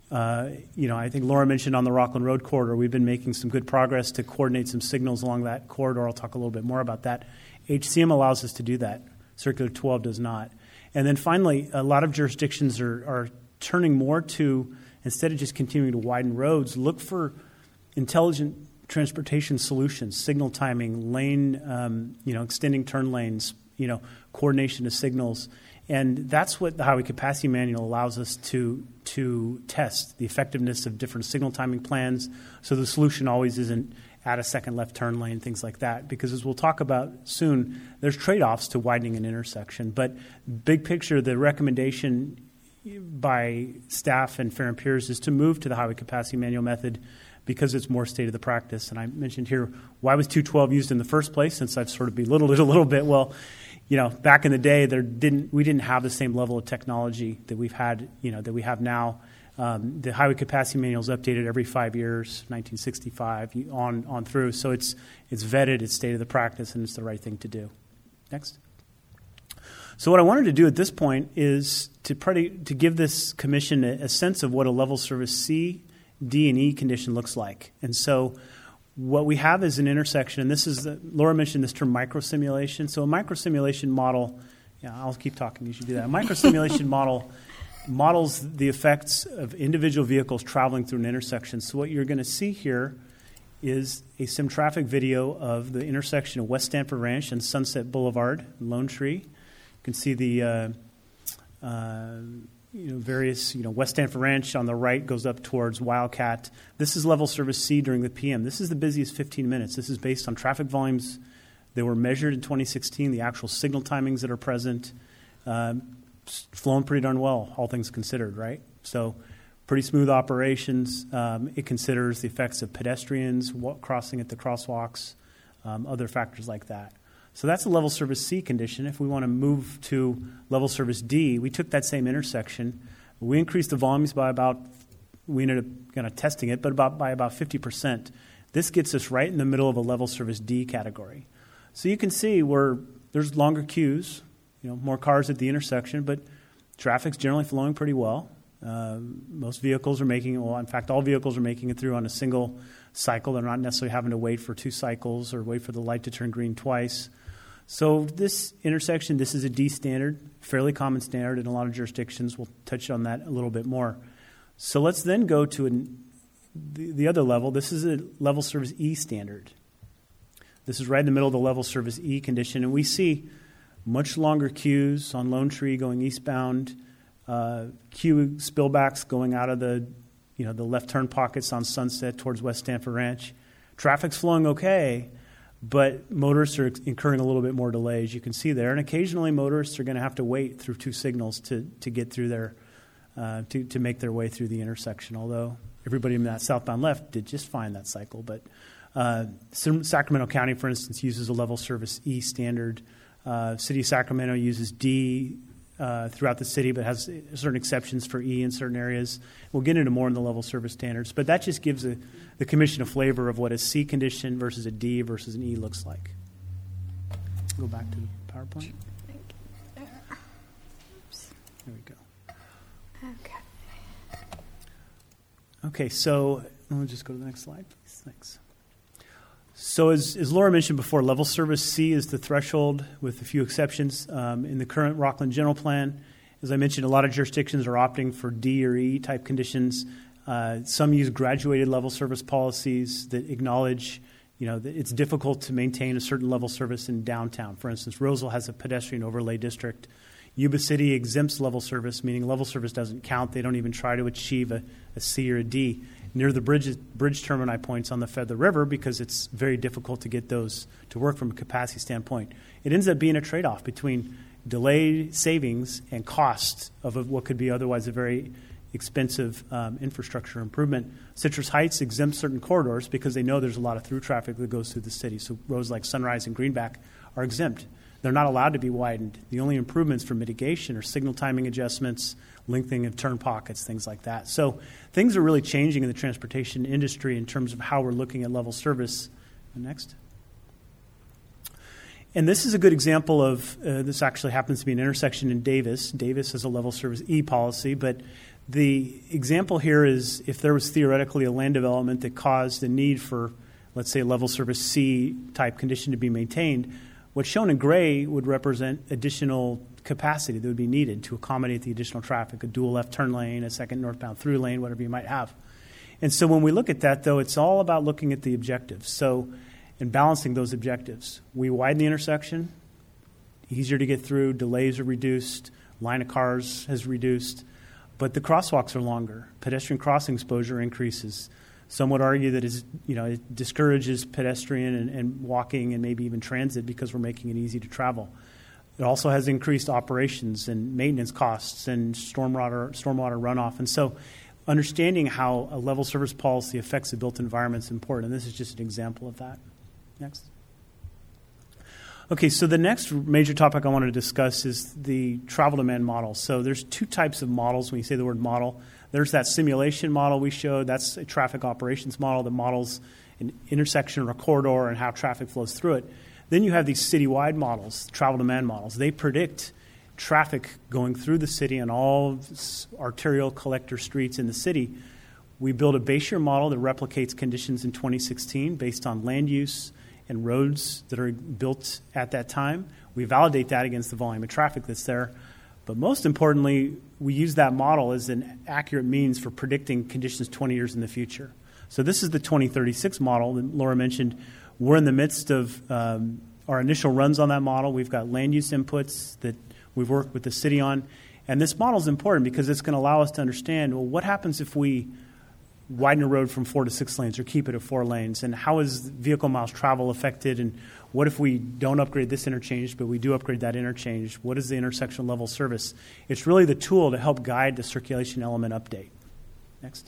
I think Laura mentioned on the Rockland Road corridor, we've been making some good progress to coordinate some signals along that corridor. I'll talk a little bit more about that. HCM allows us to do that. Circular 12 does not. And then finally, a lot of jurisdictions are turning more to, instead of just continuing to widen roads, look for intelligent transportation solutions, signal timing, lane, extending turn lanes, coordination of signals. And that's what the Highway Capacity Manual allows us to test, the effectiveness of different signal timing plans. So the solution always isn't add a second left turn lane, things like that. Because as we'll talk about soon, there's trade-offs to widening an intersection. But big picture, the recommendation by staff and Fair and Peers is to move to the Highway Capacity Manual method because it's more state of the practice. And I mentioned here, why was 212 used in the first place, since I've sort of belittled it a little bit. Well, back in the day, we didn't have the same level of technology that we've had, that we have now. The Highway Capacity Manual is updated every 5 years, 1965 on through. So it's vetted, it's state of the practice, and it's the right thing to do. Next. So what I wanted to do at this point is to give this commission a sense of what a level service C, D, and E condition looks like. And so what we have is an intersection, and this is Laura mentioned this term microsimulation. So a microsimulation model, I'll keep talking as you do that. A microsimulation model models the effects of individual vehicles traveling through an intersection. So what you're going to see here is a sim traffic video of the intersection of West Stanford Ranch and Sunset Boulevard, Lone Tree. You can see the various, West Stanford Ranch on the right goes up towards Wildcat. This is level service C during the PM. This is the busiest 15 minutes. This is based on traffic volumes that were measured in 2016, the actual signal timings that are present. Flowing pretty darn well, all things considered, right? So pretty smooth operations. It considers the effects of pedestrians crossing at the crosswalks, other factors like that. So that's a level service C condition. If we want to move to level service D, we took that same intersection. We increased the volumes by we ended up kind of testing it, but by about 50%. This gets us right in the middle of a level service D category. So you can see where there's longer queues, more cars at the intersection, but traffic's generally flowing pretty well. Most vehicles are in fact, all vehicles are making it through on a single cycle. They're not necessarily having to wait for 2 cycles or wait for the light to turn green twice. So this intersection, this is a D standard, fairly common standard in a lot of jurisdictions. We'll touch on that a little bit more. So let's then go to the other level. This is a level service E standard. This is right in the middle of the level service E condition, and we see much longer queues on Lone Tree going eastbound, queue spillbacks going out of the left turn pockets on Sunset towards West Stanford Ranch. Traffic's flowing okay, but motorists are incurring a little bit more delay, as you can see there. And occasionally motorists are going to have to wait through 2 signals to get through to make their way through the intersection, although everybody in that southbound left did just fine that cycle. But Sacramento County, for instance, uses a level service E standard. City of Sacramento uses D throughout the city, but has certain exceptions for E in certain areas. We'll get into more in the level service standards, but that just gives the commission a flavor of what a C condition versus a D versus an E looks like. Go back to the PowerPoint. There we go. Okay. Okay, so I'll just go to the next slide, please. Thanks. So as Laura mentioned before, level service C is the threshold with a few exceptions. In the current Rockland General Plan, as I mentioned, a lot of jurisdictions are opting for D or E type conditions. Some use graduated level service policies that acknowledge, that it's difficult to maintain a certain level service in downtown. For instance, Roseville has a pedestrian overlay district. Yuba City exempts level service, meaning level service doesn't count. They don't even try to achieve a C or a D near the bridge termini points on the Feather River because it's very difficult to get those to work from a capacity standpoint. It ends up being a trade-off between delayed savings and cost of what could be otherwise a very expensive infrastructure improvement. Citrus Heights exempts certain corridors because they know there's a lot of through traffic that goes through the city. So roads like Sunrise and Greenback are exempt. They're not allowed to be widened. The only improvements for mitigation are signal timing adjustments, lengthening of turn pockets, things like that. So things are really changing in the transportation industry in terms of how we're looking at level service. Next. And this is a good example of, this actually happens to be an intersection in Davis. Davis has a level service E policy, but the example here is if there was theoretically a land development that caused the need for, let's say, a level service C type condition to be maintained, what's shown in gray would represent additional capacity that would be needed to accommodate the additional traffic, a dual left turn lane, a second northbound through lane, whatever you might have. And so when we look at that, though, it's all about looking at the objectives. So and balancing those objectives. We widen the intersection, easier to get through, delays are reduced, line of cars has reduced, but the crosswalks are longer. Pedestrian crossing exposure increases. Some would argue that it discourages pedestrian and walking and maybe even transit because we're making it easy to travel. It also has increased operations and maintenance costs and stormwater runoff. And so understanding how a level service policy affects the built environment is important, and this is just an example of that. Next. Okay, so the next major topic I wanted to discuss is the travel demand model. So there's two types of models when you say the word model. There's that simulation model we showed. That's a traffic operations model that models an intersection or a corridor and how traffic flows through it. Then you have these citywide models, travel demand models. They predict traffic going through the city on all arterial collector streets in the city. We build a base year model that replicates conditions in 2016 based on land use and roads that are built at that time. We validate that against the volume of traffic that's there. But most importantly, we use that model as an accurate means for predicting conditions 20 years in the future. So this is the 2036 model that Laura mentioned. We're in the midst of our initial runs on that model. We've got land use inputs that we've worked with the city on. And this model is important because it's going to allow us to understand, well, what happens if we widen a road from 4 to 6 lanes or keep it at 4 lanes? And how is vehicle miles travel affected? And what if we don't upgrade this interchange, but we do upgrade that interchange? What is the intersection level service? It's really the tool to help guide the circulation element update. Next.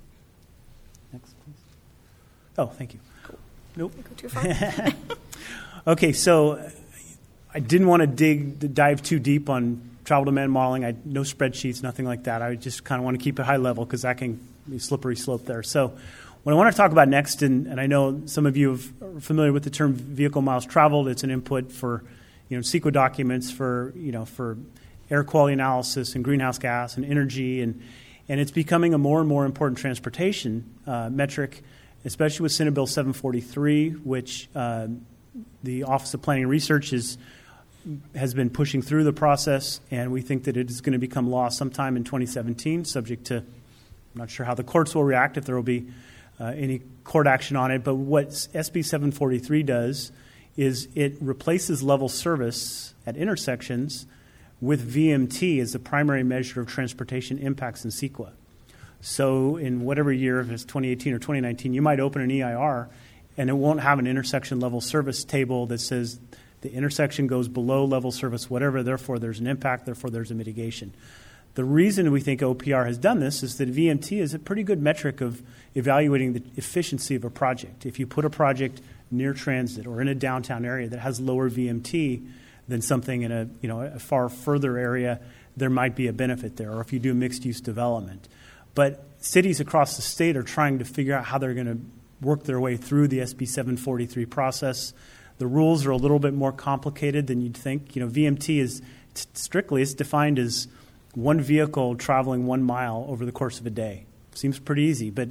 Next, please. Oh, thank you. Cool. Nope. Go too far. Okay, so I didn't want to dive too deep on travel demand modeling. No spreadsheets, nothing like that. I just kind of want to keep it high level because that can be a slippery slope there. So what I want to talk about next, and I know some of you are familiar with the term vehicle miles traveled. It's an input for CEQA documents for air quality analysis and greenhouse gas and energy, and it's becoming a more and more important transportation metric, especially with Senate Bill 743, which the Office of Planning and Research has been pushing through the process, and we think that it is going to become law sometime in 2017, subject to, I'm not sure how the courts will react, if there will be any court action on it. But what SB 743 does is it replaces level service at intersections with VMT as the primary measure of transportation impacts in CEQA. So in whatever year, if it's 2018 or 2019, you might open an EIR, and it won't have an intersection level service table that says the intersection goes below level service, whatever, therefore there's an impact, therefore there's a mitigation. The reason we think OPR has done this is that VMT is a pretty good metric of evaluating the efficiency of a project. If you put a project near transit or in a downtown area that has lower VMT than something in a far further area, there might be a benefit there, or if you do mixed-use development. But cities across the state are trying to figure out how they're going to work their way through the SB 743 process. The rules are a little bit more complicated than you'd think. VMT is strictly, it's defined as one vehicle traveling 1 mile over the course of a day. Seems pretty easy, but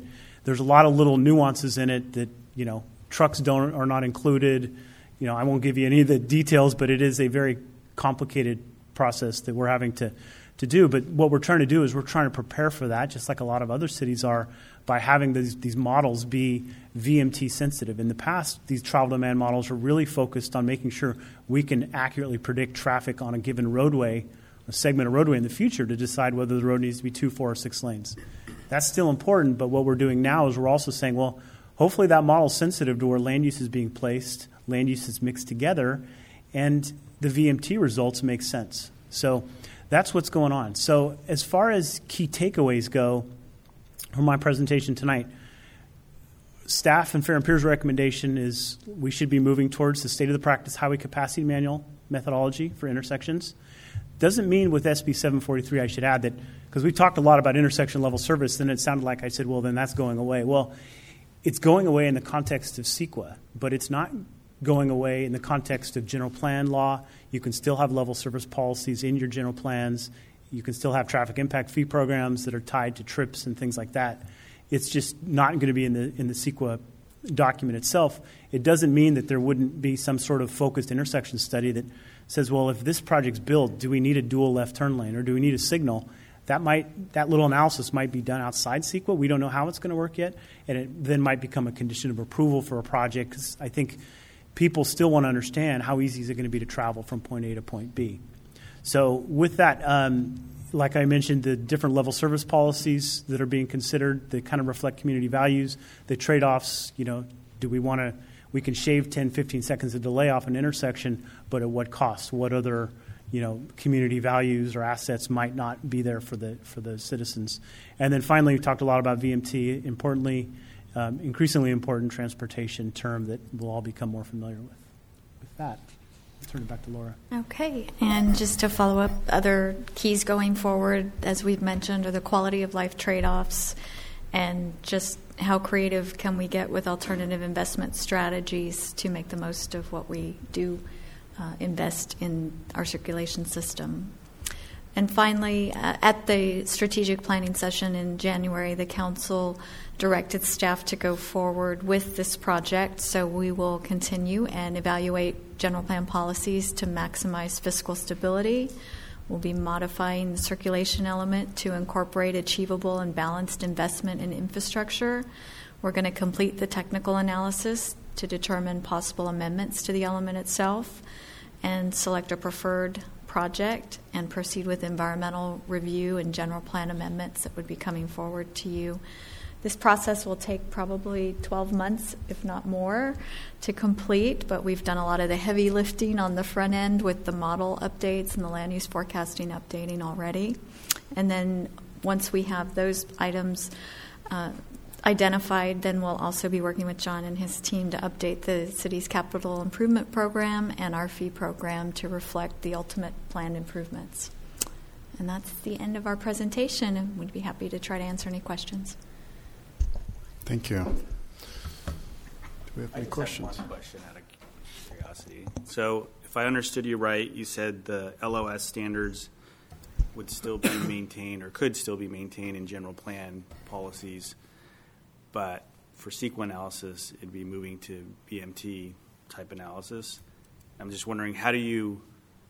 there's a lot of little nuances in it that, trucks are not included. I won't give you any of the details, but it is a very complicated process that we're having to do. But what we're trying to do is we're trying to prepare for that, just like a lot of other cities are, by having these models be VMT sensitive. In the past, these travel demand models are really focused on making sure we can accurately predict traffic on a given roadway, a segment of roadway in the future, to decide whether the road needs to be 2, 4, or 6 lanes. That's still important, but what we're doing now is we're also saying, well, hopefully that model is sensitive to where land use is being placed, land use is mixed together, and the VMT results make sense. So that's what's going on. So as far as key takeaways go from my presentation tonight, staff and Fair and Peers' recommendation is we should be moving towards the state of the practice highway capacity manual methodology for intersections. Doesn't mean with SB 743, I should add that, because we talked a lot about intersection level service, then it sounded like I said, well, then that's going away. Well, it's going away in the context of CEQA, but it's not going away in the context of general plan law. You can still have level service policies in your general plans. You can still have traffic impact fee programs that are tied to trips and things like that. It's just not going to be in the CEQA document itself. It doesn't mean that there wouldn't be some sort of focused intersection study that says, well, if this project's built, do we need a dual left turn lane or do we need a signal? That little analysis might be done outside CEQA. We don't know how it's going to work yet, and it then might become a condition of approval for a project, because I think people still want to understand how easy is it going to be to travel from point A to point B. So with that, like I mentioned, the different level service policies that are being considered that kind of reflect community values, the trade-offs, do we want to, we can shave 10, 15 seconds of delay off an intersection, but at what cost? What other community values or assets might not be there for the citizens? And then finally, we talked a lot about VMT, importantly, increasingly important transportation term that we'll all become more familiar with. With that, I'll turn it back to Laura. Okay, and just to follow up, other keys going forward, as we've mentioned, are the quality of life trade-offs and just how creative can we get with alternative investment strategies to make the most of what we do invest in our circulation system. And finally, at the strategic planning session in January, the council directed staff to go forward with this project. So we will continue and evaluate general plan policies to maximize fiscal stability. We'll be modifying the circulation element to incorporate achievable and balanced investment in infrastructure. We're going to complete the technical analysis to determine possible amendments to the element itself and select a preferred project and proceed with environmental review and general plan amendments that would be coming forward to you. This process will take probably 12 months, if not more, to complete, but we've done a lot of the heavy lifting on the front end with the model updates and the land use forecasting updating already. And then once we have those items identified, then we'll also be working with John and his team to update the city's capital improvement program and our fee program to reflect the ultimate planned improvements. And that's the end of our presentation, and we'd be happy to try to answer any questions. Thank you. Do we have any questions? One question out of curiosity. So if I understood you right, you said the LOS standards would still be maintained or could still be maintained in general plan policies, but for CEQA analysis, it'd be moving to BMT type analysis. I'm just wondering, how do you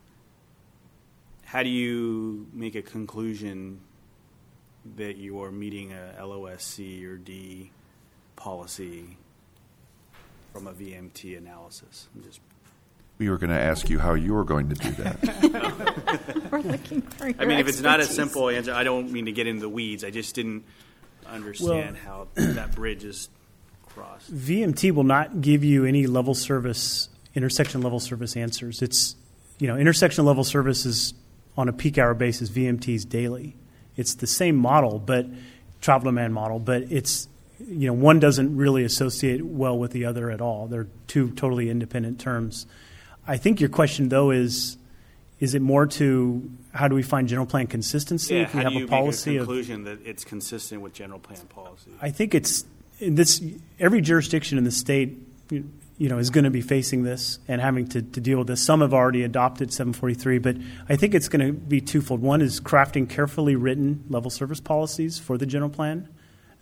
make a conclusion that you are meeting a LOSC or D policy from a VMT analysis? We were going to ask you how you were going to do that. We're looking for your I mean, if it's not a expertise. simple answer, I don't mean to get into the weeds. I just didn't understand how that bridge is crossed. VMT will not give you any level service, intersection level service answers. It's, intersection level service is on a peak hour basis, VMT's daily. It's the same model, but travel demand model, but it's, one doesn't really associate well with the other at all. They're two totally independent terms. I think your question, though, is it more to how do we find general plan consistency if we have a policy? Make a conclusion that it's consistent with general plan policy? I think it's this. Every jurisdiction in the state, is going to be facing this and having to deal with this. Some have already adopted 743, but I think it's going to be twofold. One is crafting carefully written level service policies for the general plan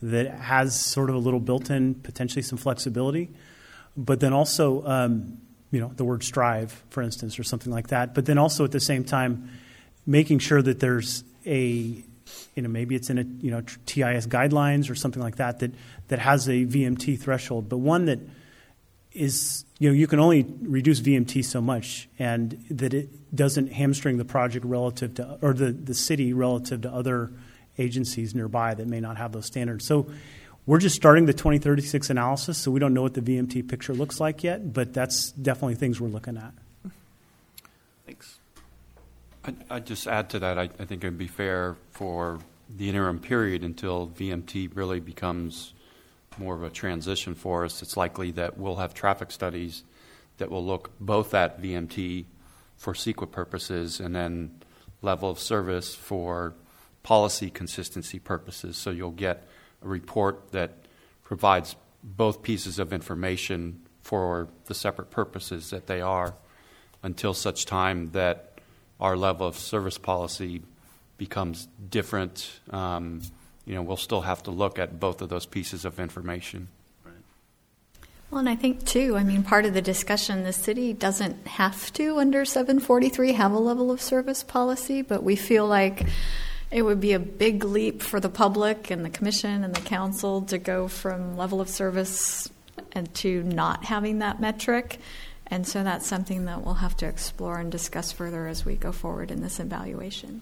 that has sort of a little built-in, potentially some flexibility, but then also, the word strive, for instance, or something like that. But then also at the same time, making sure that there's maybe it's in a, TIS guidelines or something like that has a VMT threshold, but one that is, you can only reduce VMT so much, and that it doesn't hamstring the project relative to, or the city relative to other agencies nearby that may not have those standards. So we're just starting the 2036 analysis, so we don't know what the VMT picture looks like yet, but that's definitely things we're looking at. Thanks. I'd just add to that, I think it would be fair for the interim period until VMT really becomes more of a transition for us. It's likely that we'll have traffic studies that will look both at VMT for CEQA purposes and then level of service for policy consistency purposes. So you'll get a report that provides both pieces of information for the separate purposes that they are, until such time that our level of service policy becomes different. We'll still have to look at both of those pieces of information. Well, and I think, too, part of the discussion, the city doesn't have to, under 743, have a level of service policy, but we feel like it would be a big leap for the public and the commission and the council to go from level of service and to not having that metric. And so that's something that we'll have to explore and discuss further as we go forward in this evaluation.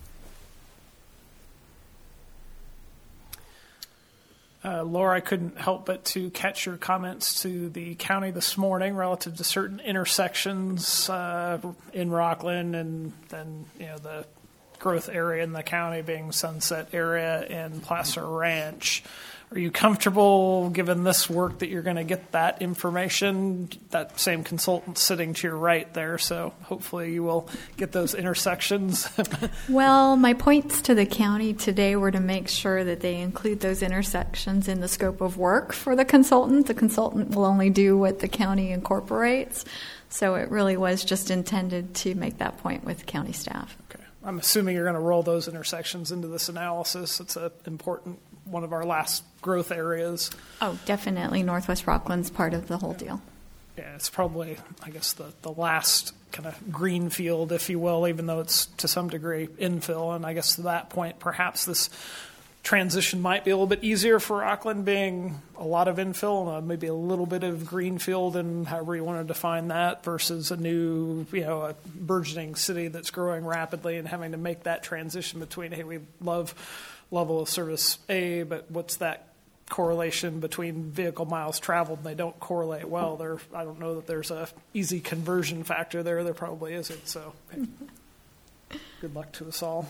Laura, I couldn't help but to catch your comments to the county this morning relative to certain intersections in Rockland, and then the growth area in the county being Sunset area and Placer Ranch. Are you comfortable, given this work, that you're going to get that information? That same consultant sitting to your right there, so hopefully you will get those intersections. Well, my points to the county today were to make sure that they include those intersections in the scope of work for the consultant. The consultant will only do what the county incorporates, so it really was just intended to make that point with county staff. Okay. I'm assuming you're going to roll those intersections into this analysis. It's an important one of our last growth areas. Oh, definitely. Northwest Rockland's part of the whole deal. Yeah, it's probably, I guess, the last kind of green field, if you will, even though it's to some degree infill. And I guess to that point, perhaps this transition might be a little bit easier for Rockland, being a lot of infill, maybe a little bit of greenfield, and however you want to define that, versus a new, a burgeoning city that's growing rapidly and having to make that transition between, hey, we love level of service A, but what's that correlation between vehicle miles traveled? And they don't correlate well. I don't know that there's a easy conversion factor there. There probably isn't. So good luck to us all.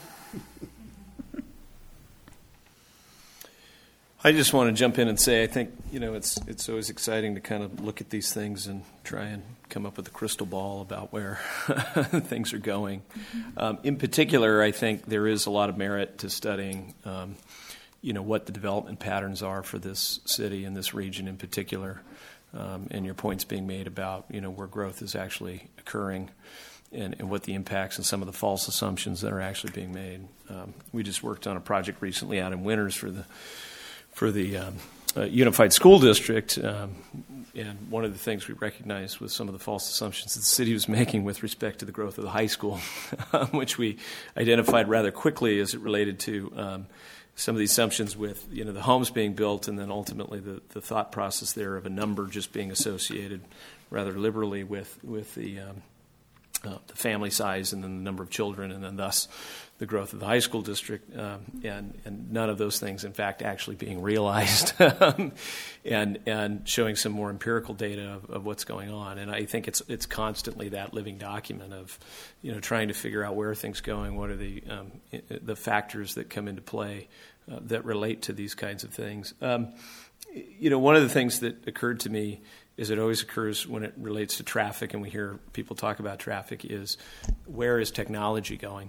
I just want to jump in and say I think it's always exciting to kind of look at these things and try and come up with a crystal ball about where things are going. In particular, I think there is a lot of merit to studying what the development patterns are for this city and this region in particular, and your points being made about where growth is actually occurring and what the impacts and some of the false assumptions that are actually being made. We just worked on a project recently out in Winters for the Unified School District, and one of the things we recognized was some of the false assumptions that the city was making with respect to the growth of the high school, which we identified rather quickly as it related to some of the assumptions with the homes being built, and then ultimately the thought process there of a number just being associated rather liberally with the family size and then the number of children, and then thus the growth of the high school district, and none of those things, in fact, actually being realized, and showing some more empirical data of what's going on. And I think it's constantly that living document of trying to figure out where are things going, what are the factors that come into play that relate to these kinds of things. One of the things that occurred to me is it always occurs when it relates to traffic, and we hear people talk about traffic, is where is technology going?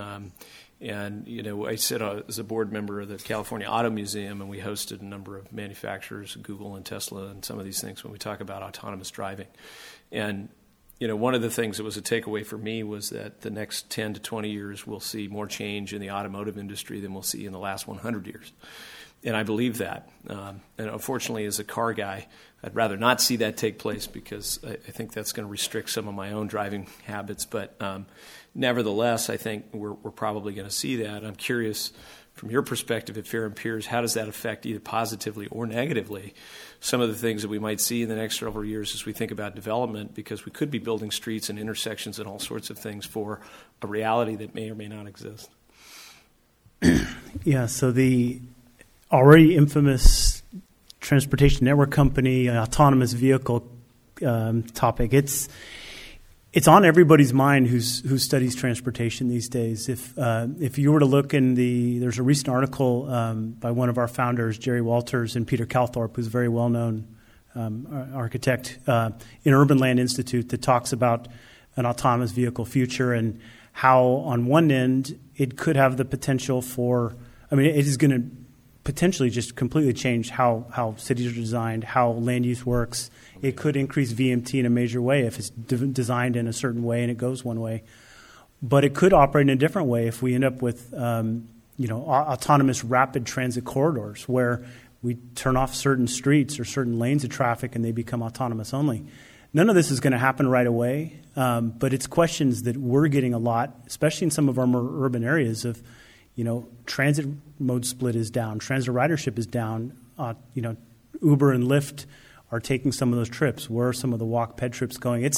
I sit as a board member of the California Auto Museum, and we hosted a number of manufacturers, Google and Tesla and some of these things, when we talk about autonomous driving. And one of the things that was a takeaway for me was that the next 10 to 20 years we'll see more change in the automotive industry than we'll see in the last 100 years. And I believe that. And unfortunately, as a car guy, I'd rather not see that take place because I think that's going to restrict some of my own driving habits. But nevertheless, I think we're probably going to see that. I'm curious, from your perspective at Fair and Piers, how does that affect either positively or negatively some of the things that we might see in the next several years as we think about development, because we could be building streets and intersections and all sorts of things for a reality that may or may not exist. Yeah, so the already infamous transportation network company, autonomous vehicle topic, it's on everybody's mind who studies transportation these days. If you were to look there's a recent article by one of our founders, Jerry Walters, and Peter Calthorpe, who's a very well-known architect, in Urban Land Institute, that talks about an autonomous vehicle future and how, on one end, it could have the potential for, it is going to potentially just completely change how cities are designed, how land use works. It could increase VMT in a major way if it's designed in a certain way and it goes one way. But it could operate in a different way if we end up with autonomous rapid transit corridors where we turn off certain streets or certain lanes of traffic and they become autonomous only. None of this is going to happen right away, but it's questions that we're getting a lot, especially in some of our more urban areas of, transit mode split is down, transit ridership is down, Uber and Lyft are taking some of those trips. Where are some of the walk-ped trips going? It's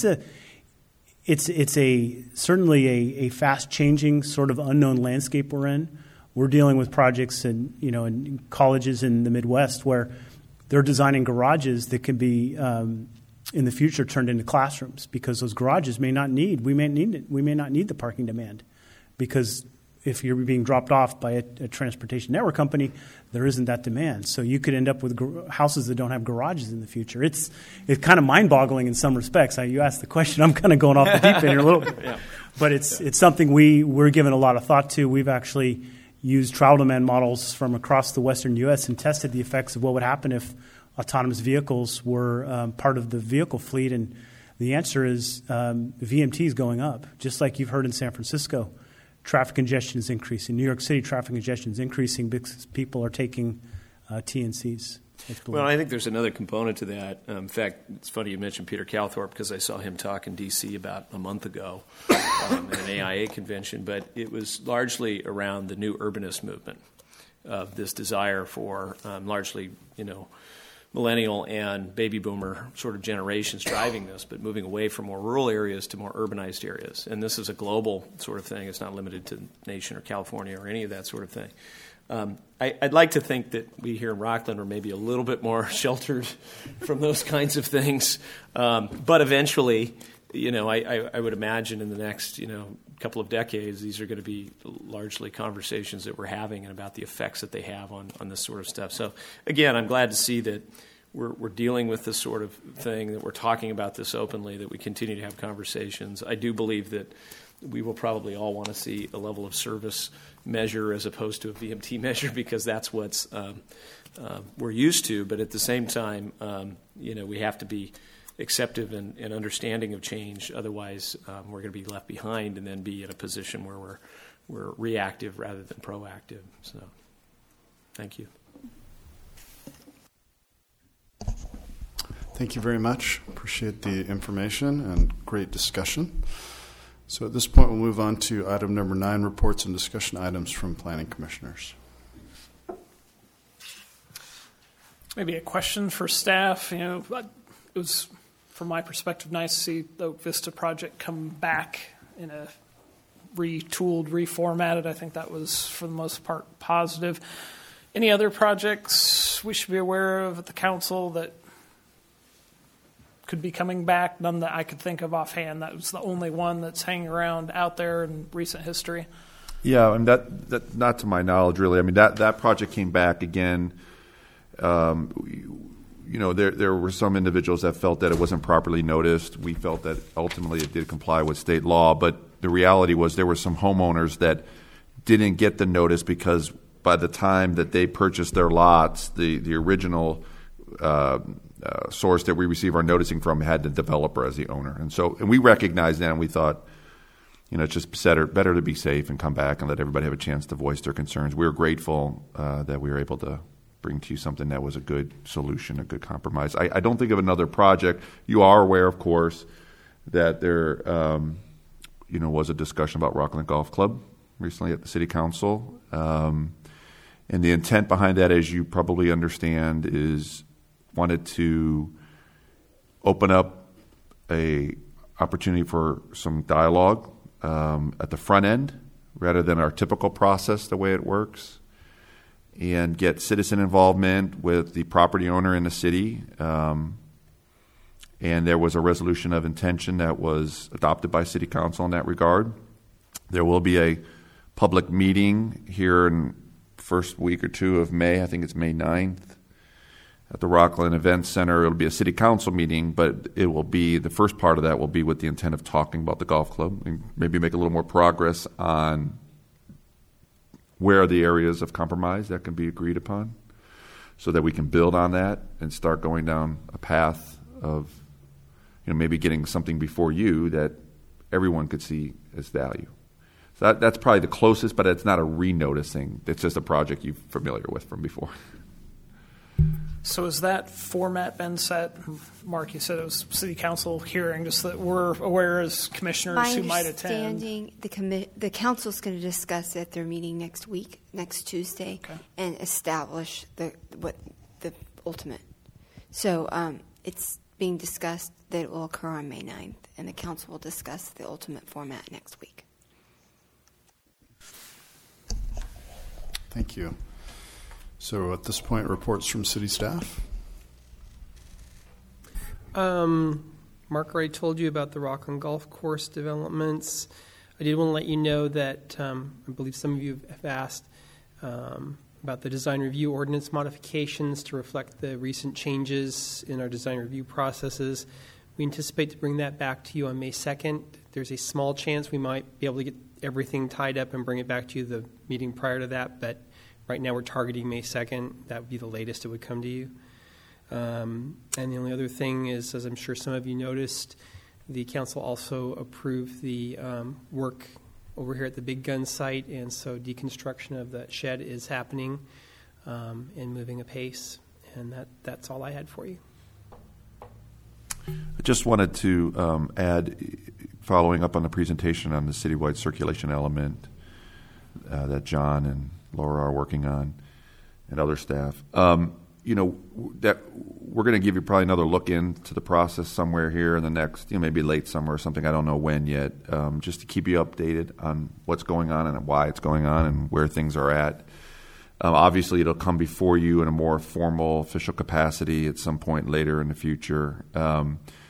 certainly a fast-changing sort of unknown landscape we're in. We're dealing with projects in colleges in the Midwest where they're designing garages that can be in the future turned into classrooms, because those garages we may not need the parking demand, because if you're being dropped off by a transportation network company, there isn't that demand. So you could end up with houses that don't have garages in the future. It's kind of mind-boggling in some respects. You asked the question, I'm kind of going off the deep end here a little bit. Yeah. But it's something we're giving a lot of thought to. We've actually used trial demand models from across the western U.S. and tested the effects of what would happen if autonomous vehicles were part of the vehicle fleet. And the answer is VMT is going up, just like you've heard in San Francisco. Traffic congestion is increasing. New York City traffic congestion is increasing because people are taking TNCs. Well, I think there's another component to that. In fact, it's funny you mentioned Peter Calthorpe, because I saw him talk in D.C. about a month ago at an AIA convention, but it was largely around the new urbanist movement of this desire for largely, millennial and baby boomer sort of generations driving this, but moving away from more rural areas to more urbanized areas. And this is a global sort of thing. It's not limited to the nation or California or any of that sort of thing. I'd like to think that we here in Rockland are maybe a little bit more sheltered from those kinds of things. But eventually, I would imagine in the next, couple of decades, these are going to be largely conversations that we're having and about the effects that they have on this sort of stuff. So, again, I'm glad to see that we're dealing with this sort of thing, that we're talking about this openly, that we continue to have conversations. I do believe that we will probably all want to see a level of service measure as opposed to a VMT measure, because that's what's we're used to. But at the same time, we have to be acceptive and understanding of change. Otherwise, we're going to be left behind and then be in a position where we're reactive rather than proactive. So, thank you. Thank you very much. Appreciate the information and great discussion. So at this point, we'll move on to item number 9, reports and discussion items from planning commissioners. Maybe a question for staff. It was, from my perspective, nice to see the Oak Vista project come back in a retooled, reformatted. I think that was, for the most part, positive. Any other projects we should be aware of at the council that could be coming back? None that I could think of offhand. That was the only one that's hanging around out there in recent history. Yeah, and that not to my knowledge, really. I mean, that project came back again. There were some individuals that felt that it wasn't properly noticed. We felt that ultimately it did comply with state law, but the reality was there were some homeowners that didn't get the notice because by the time that they purchased their lots, the original source that we receive our noticing from had the developer as the owner. And we recognized that, and we thought, it's just better to be safe and come back and let everybody have a chance to voice their concerns. We were grateful that we were able to bring to you something that was a good solution, a good compromise. I don't think of another project. You are aware, of course, that there was a discussion about Rockland Golf Club recently at the City Council. And the intent behind that, as you probably understand, is wanted to open up a opportunity for some dialogue at the front end rather than our typical process, the way it works, and get citizen involvement with the property owner in the city. And there was a resolution of intention that was adopted by City Council in that regard. There will be a public meeting here in the first week or two of May. I think it's May 9th. At the Rockland Events Center, it'll be a City Council meeting, but it will be, the first part of that will be with the intent of talking about the golf club and maybe make a little more progress on where are the areas of compromise that can be agreed upon so that we can build on that and start going down a path of maybe getting something before you that everyone could see as value. So that's probably the closest, but it's not a re-noticing. It's just a project you're familiar with from before. So has that format been set? Mark, you said it was City Council hearing, just that we're aware as commissioners who might attend. My understanding, the council's going to discuss at their meeting next week, next Tuesday, and establish the ultimate. So it's being discussed that it will occur on May 9th, and the council will discuss the ultimate format next week. Thank you. So at this point, reports from city staff. Mark already told you about the Rockland Golf Course developments. I did want to let you know that I believe some of you have asked about the design review ordinance modifications to reflect the recent changes in our design review processes. We anticipate to bring that back to you on May 2nd. There's a small chance we might be able to get everything tied up and bring it back to you the meeting prior to that, but right now we're targeting May 2nd. That would be the latest it would come to you. And the only other thing is, as I'm sure some of you noticed, the council also approved the work over here at the Big Gun site, and so deconstruction of that shed is happening and moving apace. And that's all I had for you. I just wanted to add, following up on the presentation on the citywide circulation element that John and Laura are working on, and other staff. That we're going to give you probably another look into the process somewhere here in the next, maybe late summer or something. I don't know when yet, just to keep you updated on what's going on and why it's going on and where things are at. Obviously, it'll come before you in a more formal, official capacity at some point later in the future. I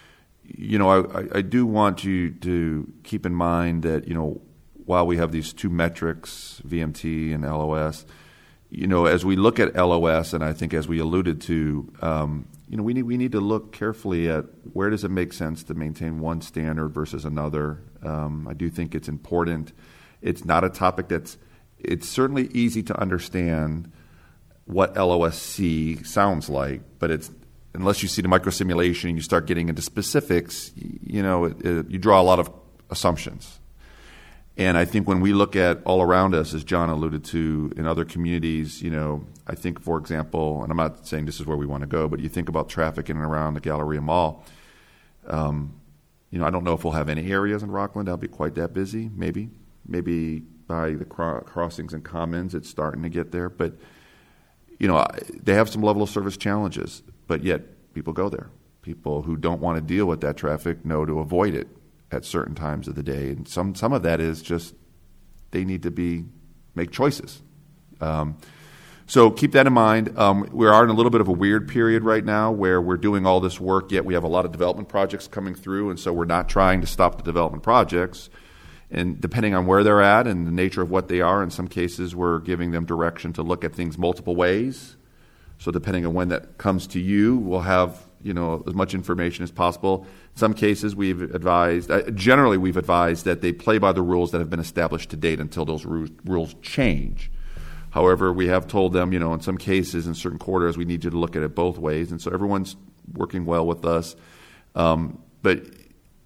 do want you to keep in mind that, while we have these two metrics, VMT and LOS, as we look at LOS, and I think as we alluded to, we need to look carefully at where does it make sense to maintain one standard versus another. I do think it's important. It's not a topic it's certainly easy to understand what LOSC sounds like, but unless you see the microsimulation and you start getting into specifics, you draw a lot of assumptions. And I think when we look at all around us, as John alluded to, in other communities, I think, for example, and I'm not saying this is where we want to go, but you think about traffic in and around the Galleria Mall. I don't know if we'll have any areas in Rockland that'll be quite that busy. Maybe by the crossings and commons, it's starting to get there. But, they have some level of service challenges, but yet people go there. People who don't want to deal with that traffic know to avoid it at certain times of the day, and some of that is just they need to make choices. So keep that in mind. We are in a little bit of a weird period right now where we're doing all this work, yet we have a lot of development projects coming through, and so we're not trying to stop the development projects. And depending on where they're at and the nature of what they are, in some cases we're giving them direction to look at things multiple ways. So depending on when that comes to you, we'll have as much information as possible. In some cases, we've advised that they play by the rules that have been established to date until those rules change. However, we have told them, in some cases, in certain quarters, we need you to look at it both ways. And so everyone's working well with us. But,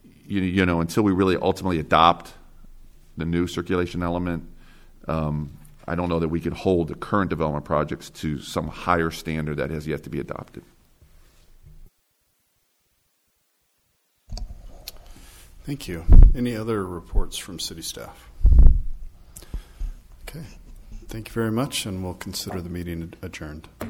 until we really ultimately adopt the new circulation element, I don't know that we could hold the current development projects to some higher standard that has yet to be adopted. Thank you. Any other reports from city staff? Okay. Thank you very much, and we'll consider the meeting adjourned.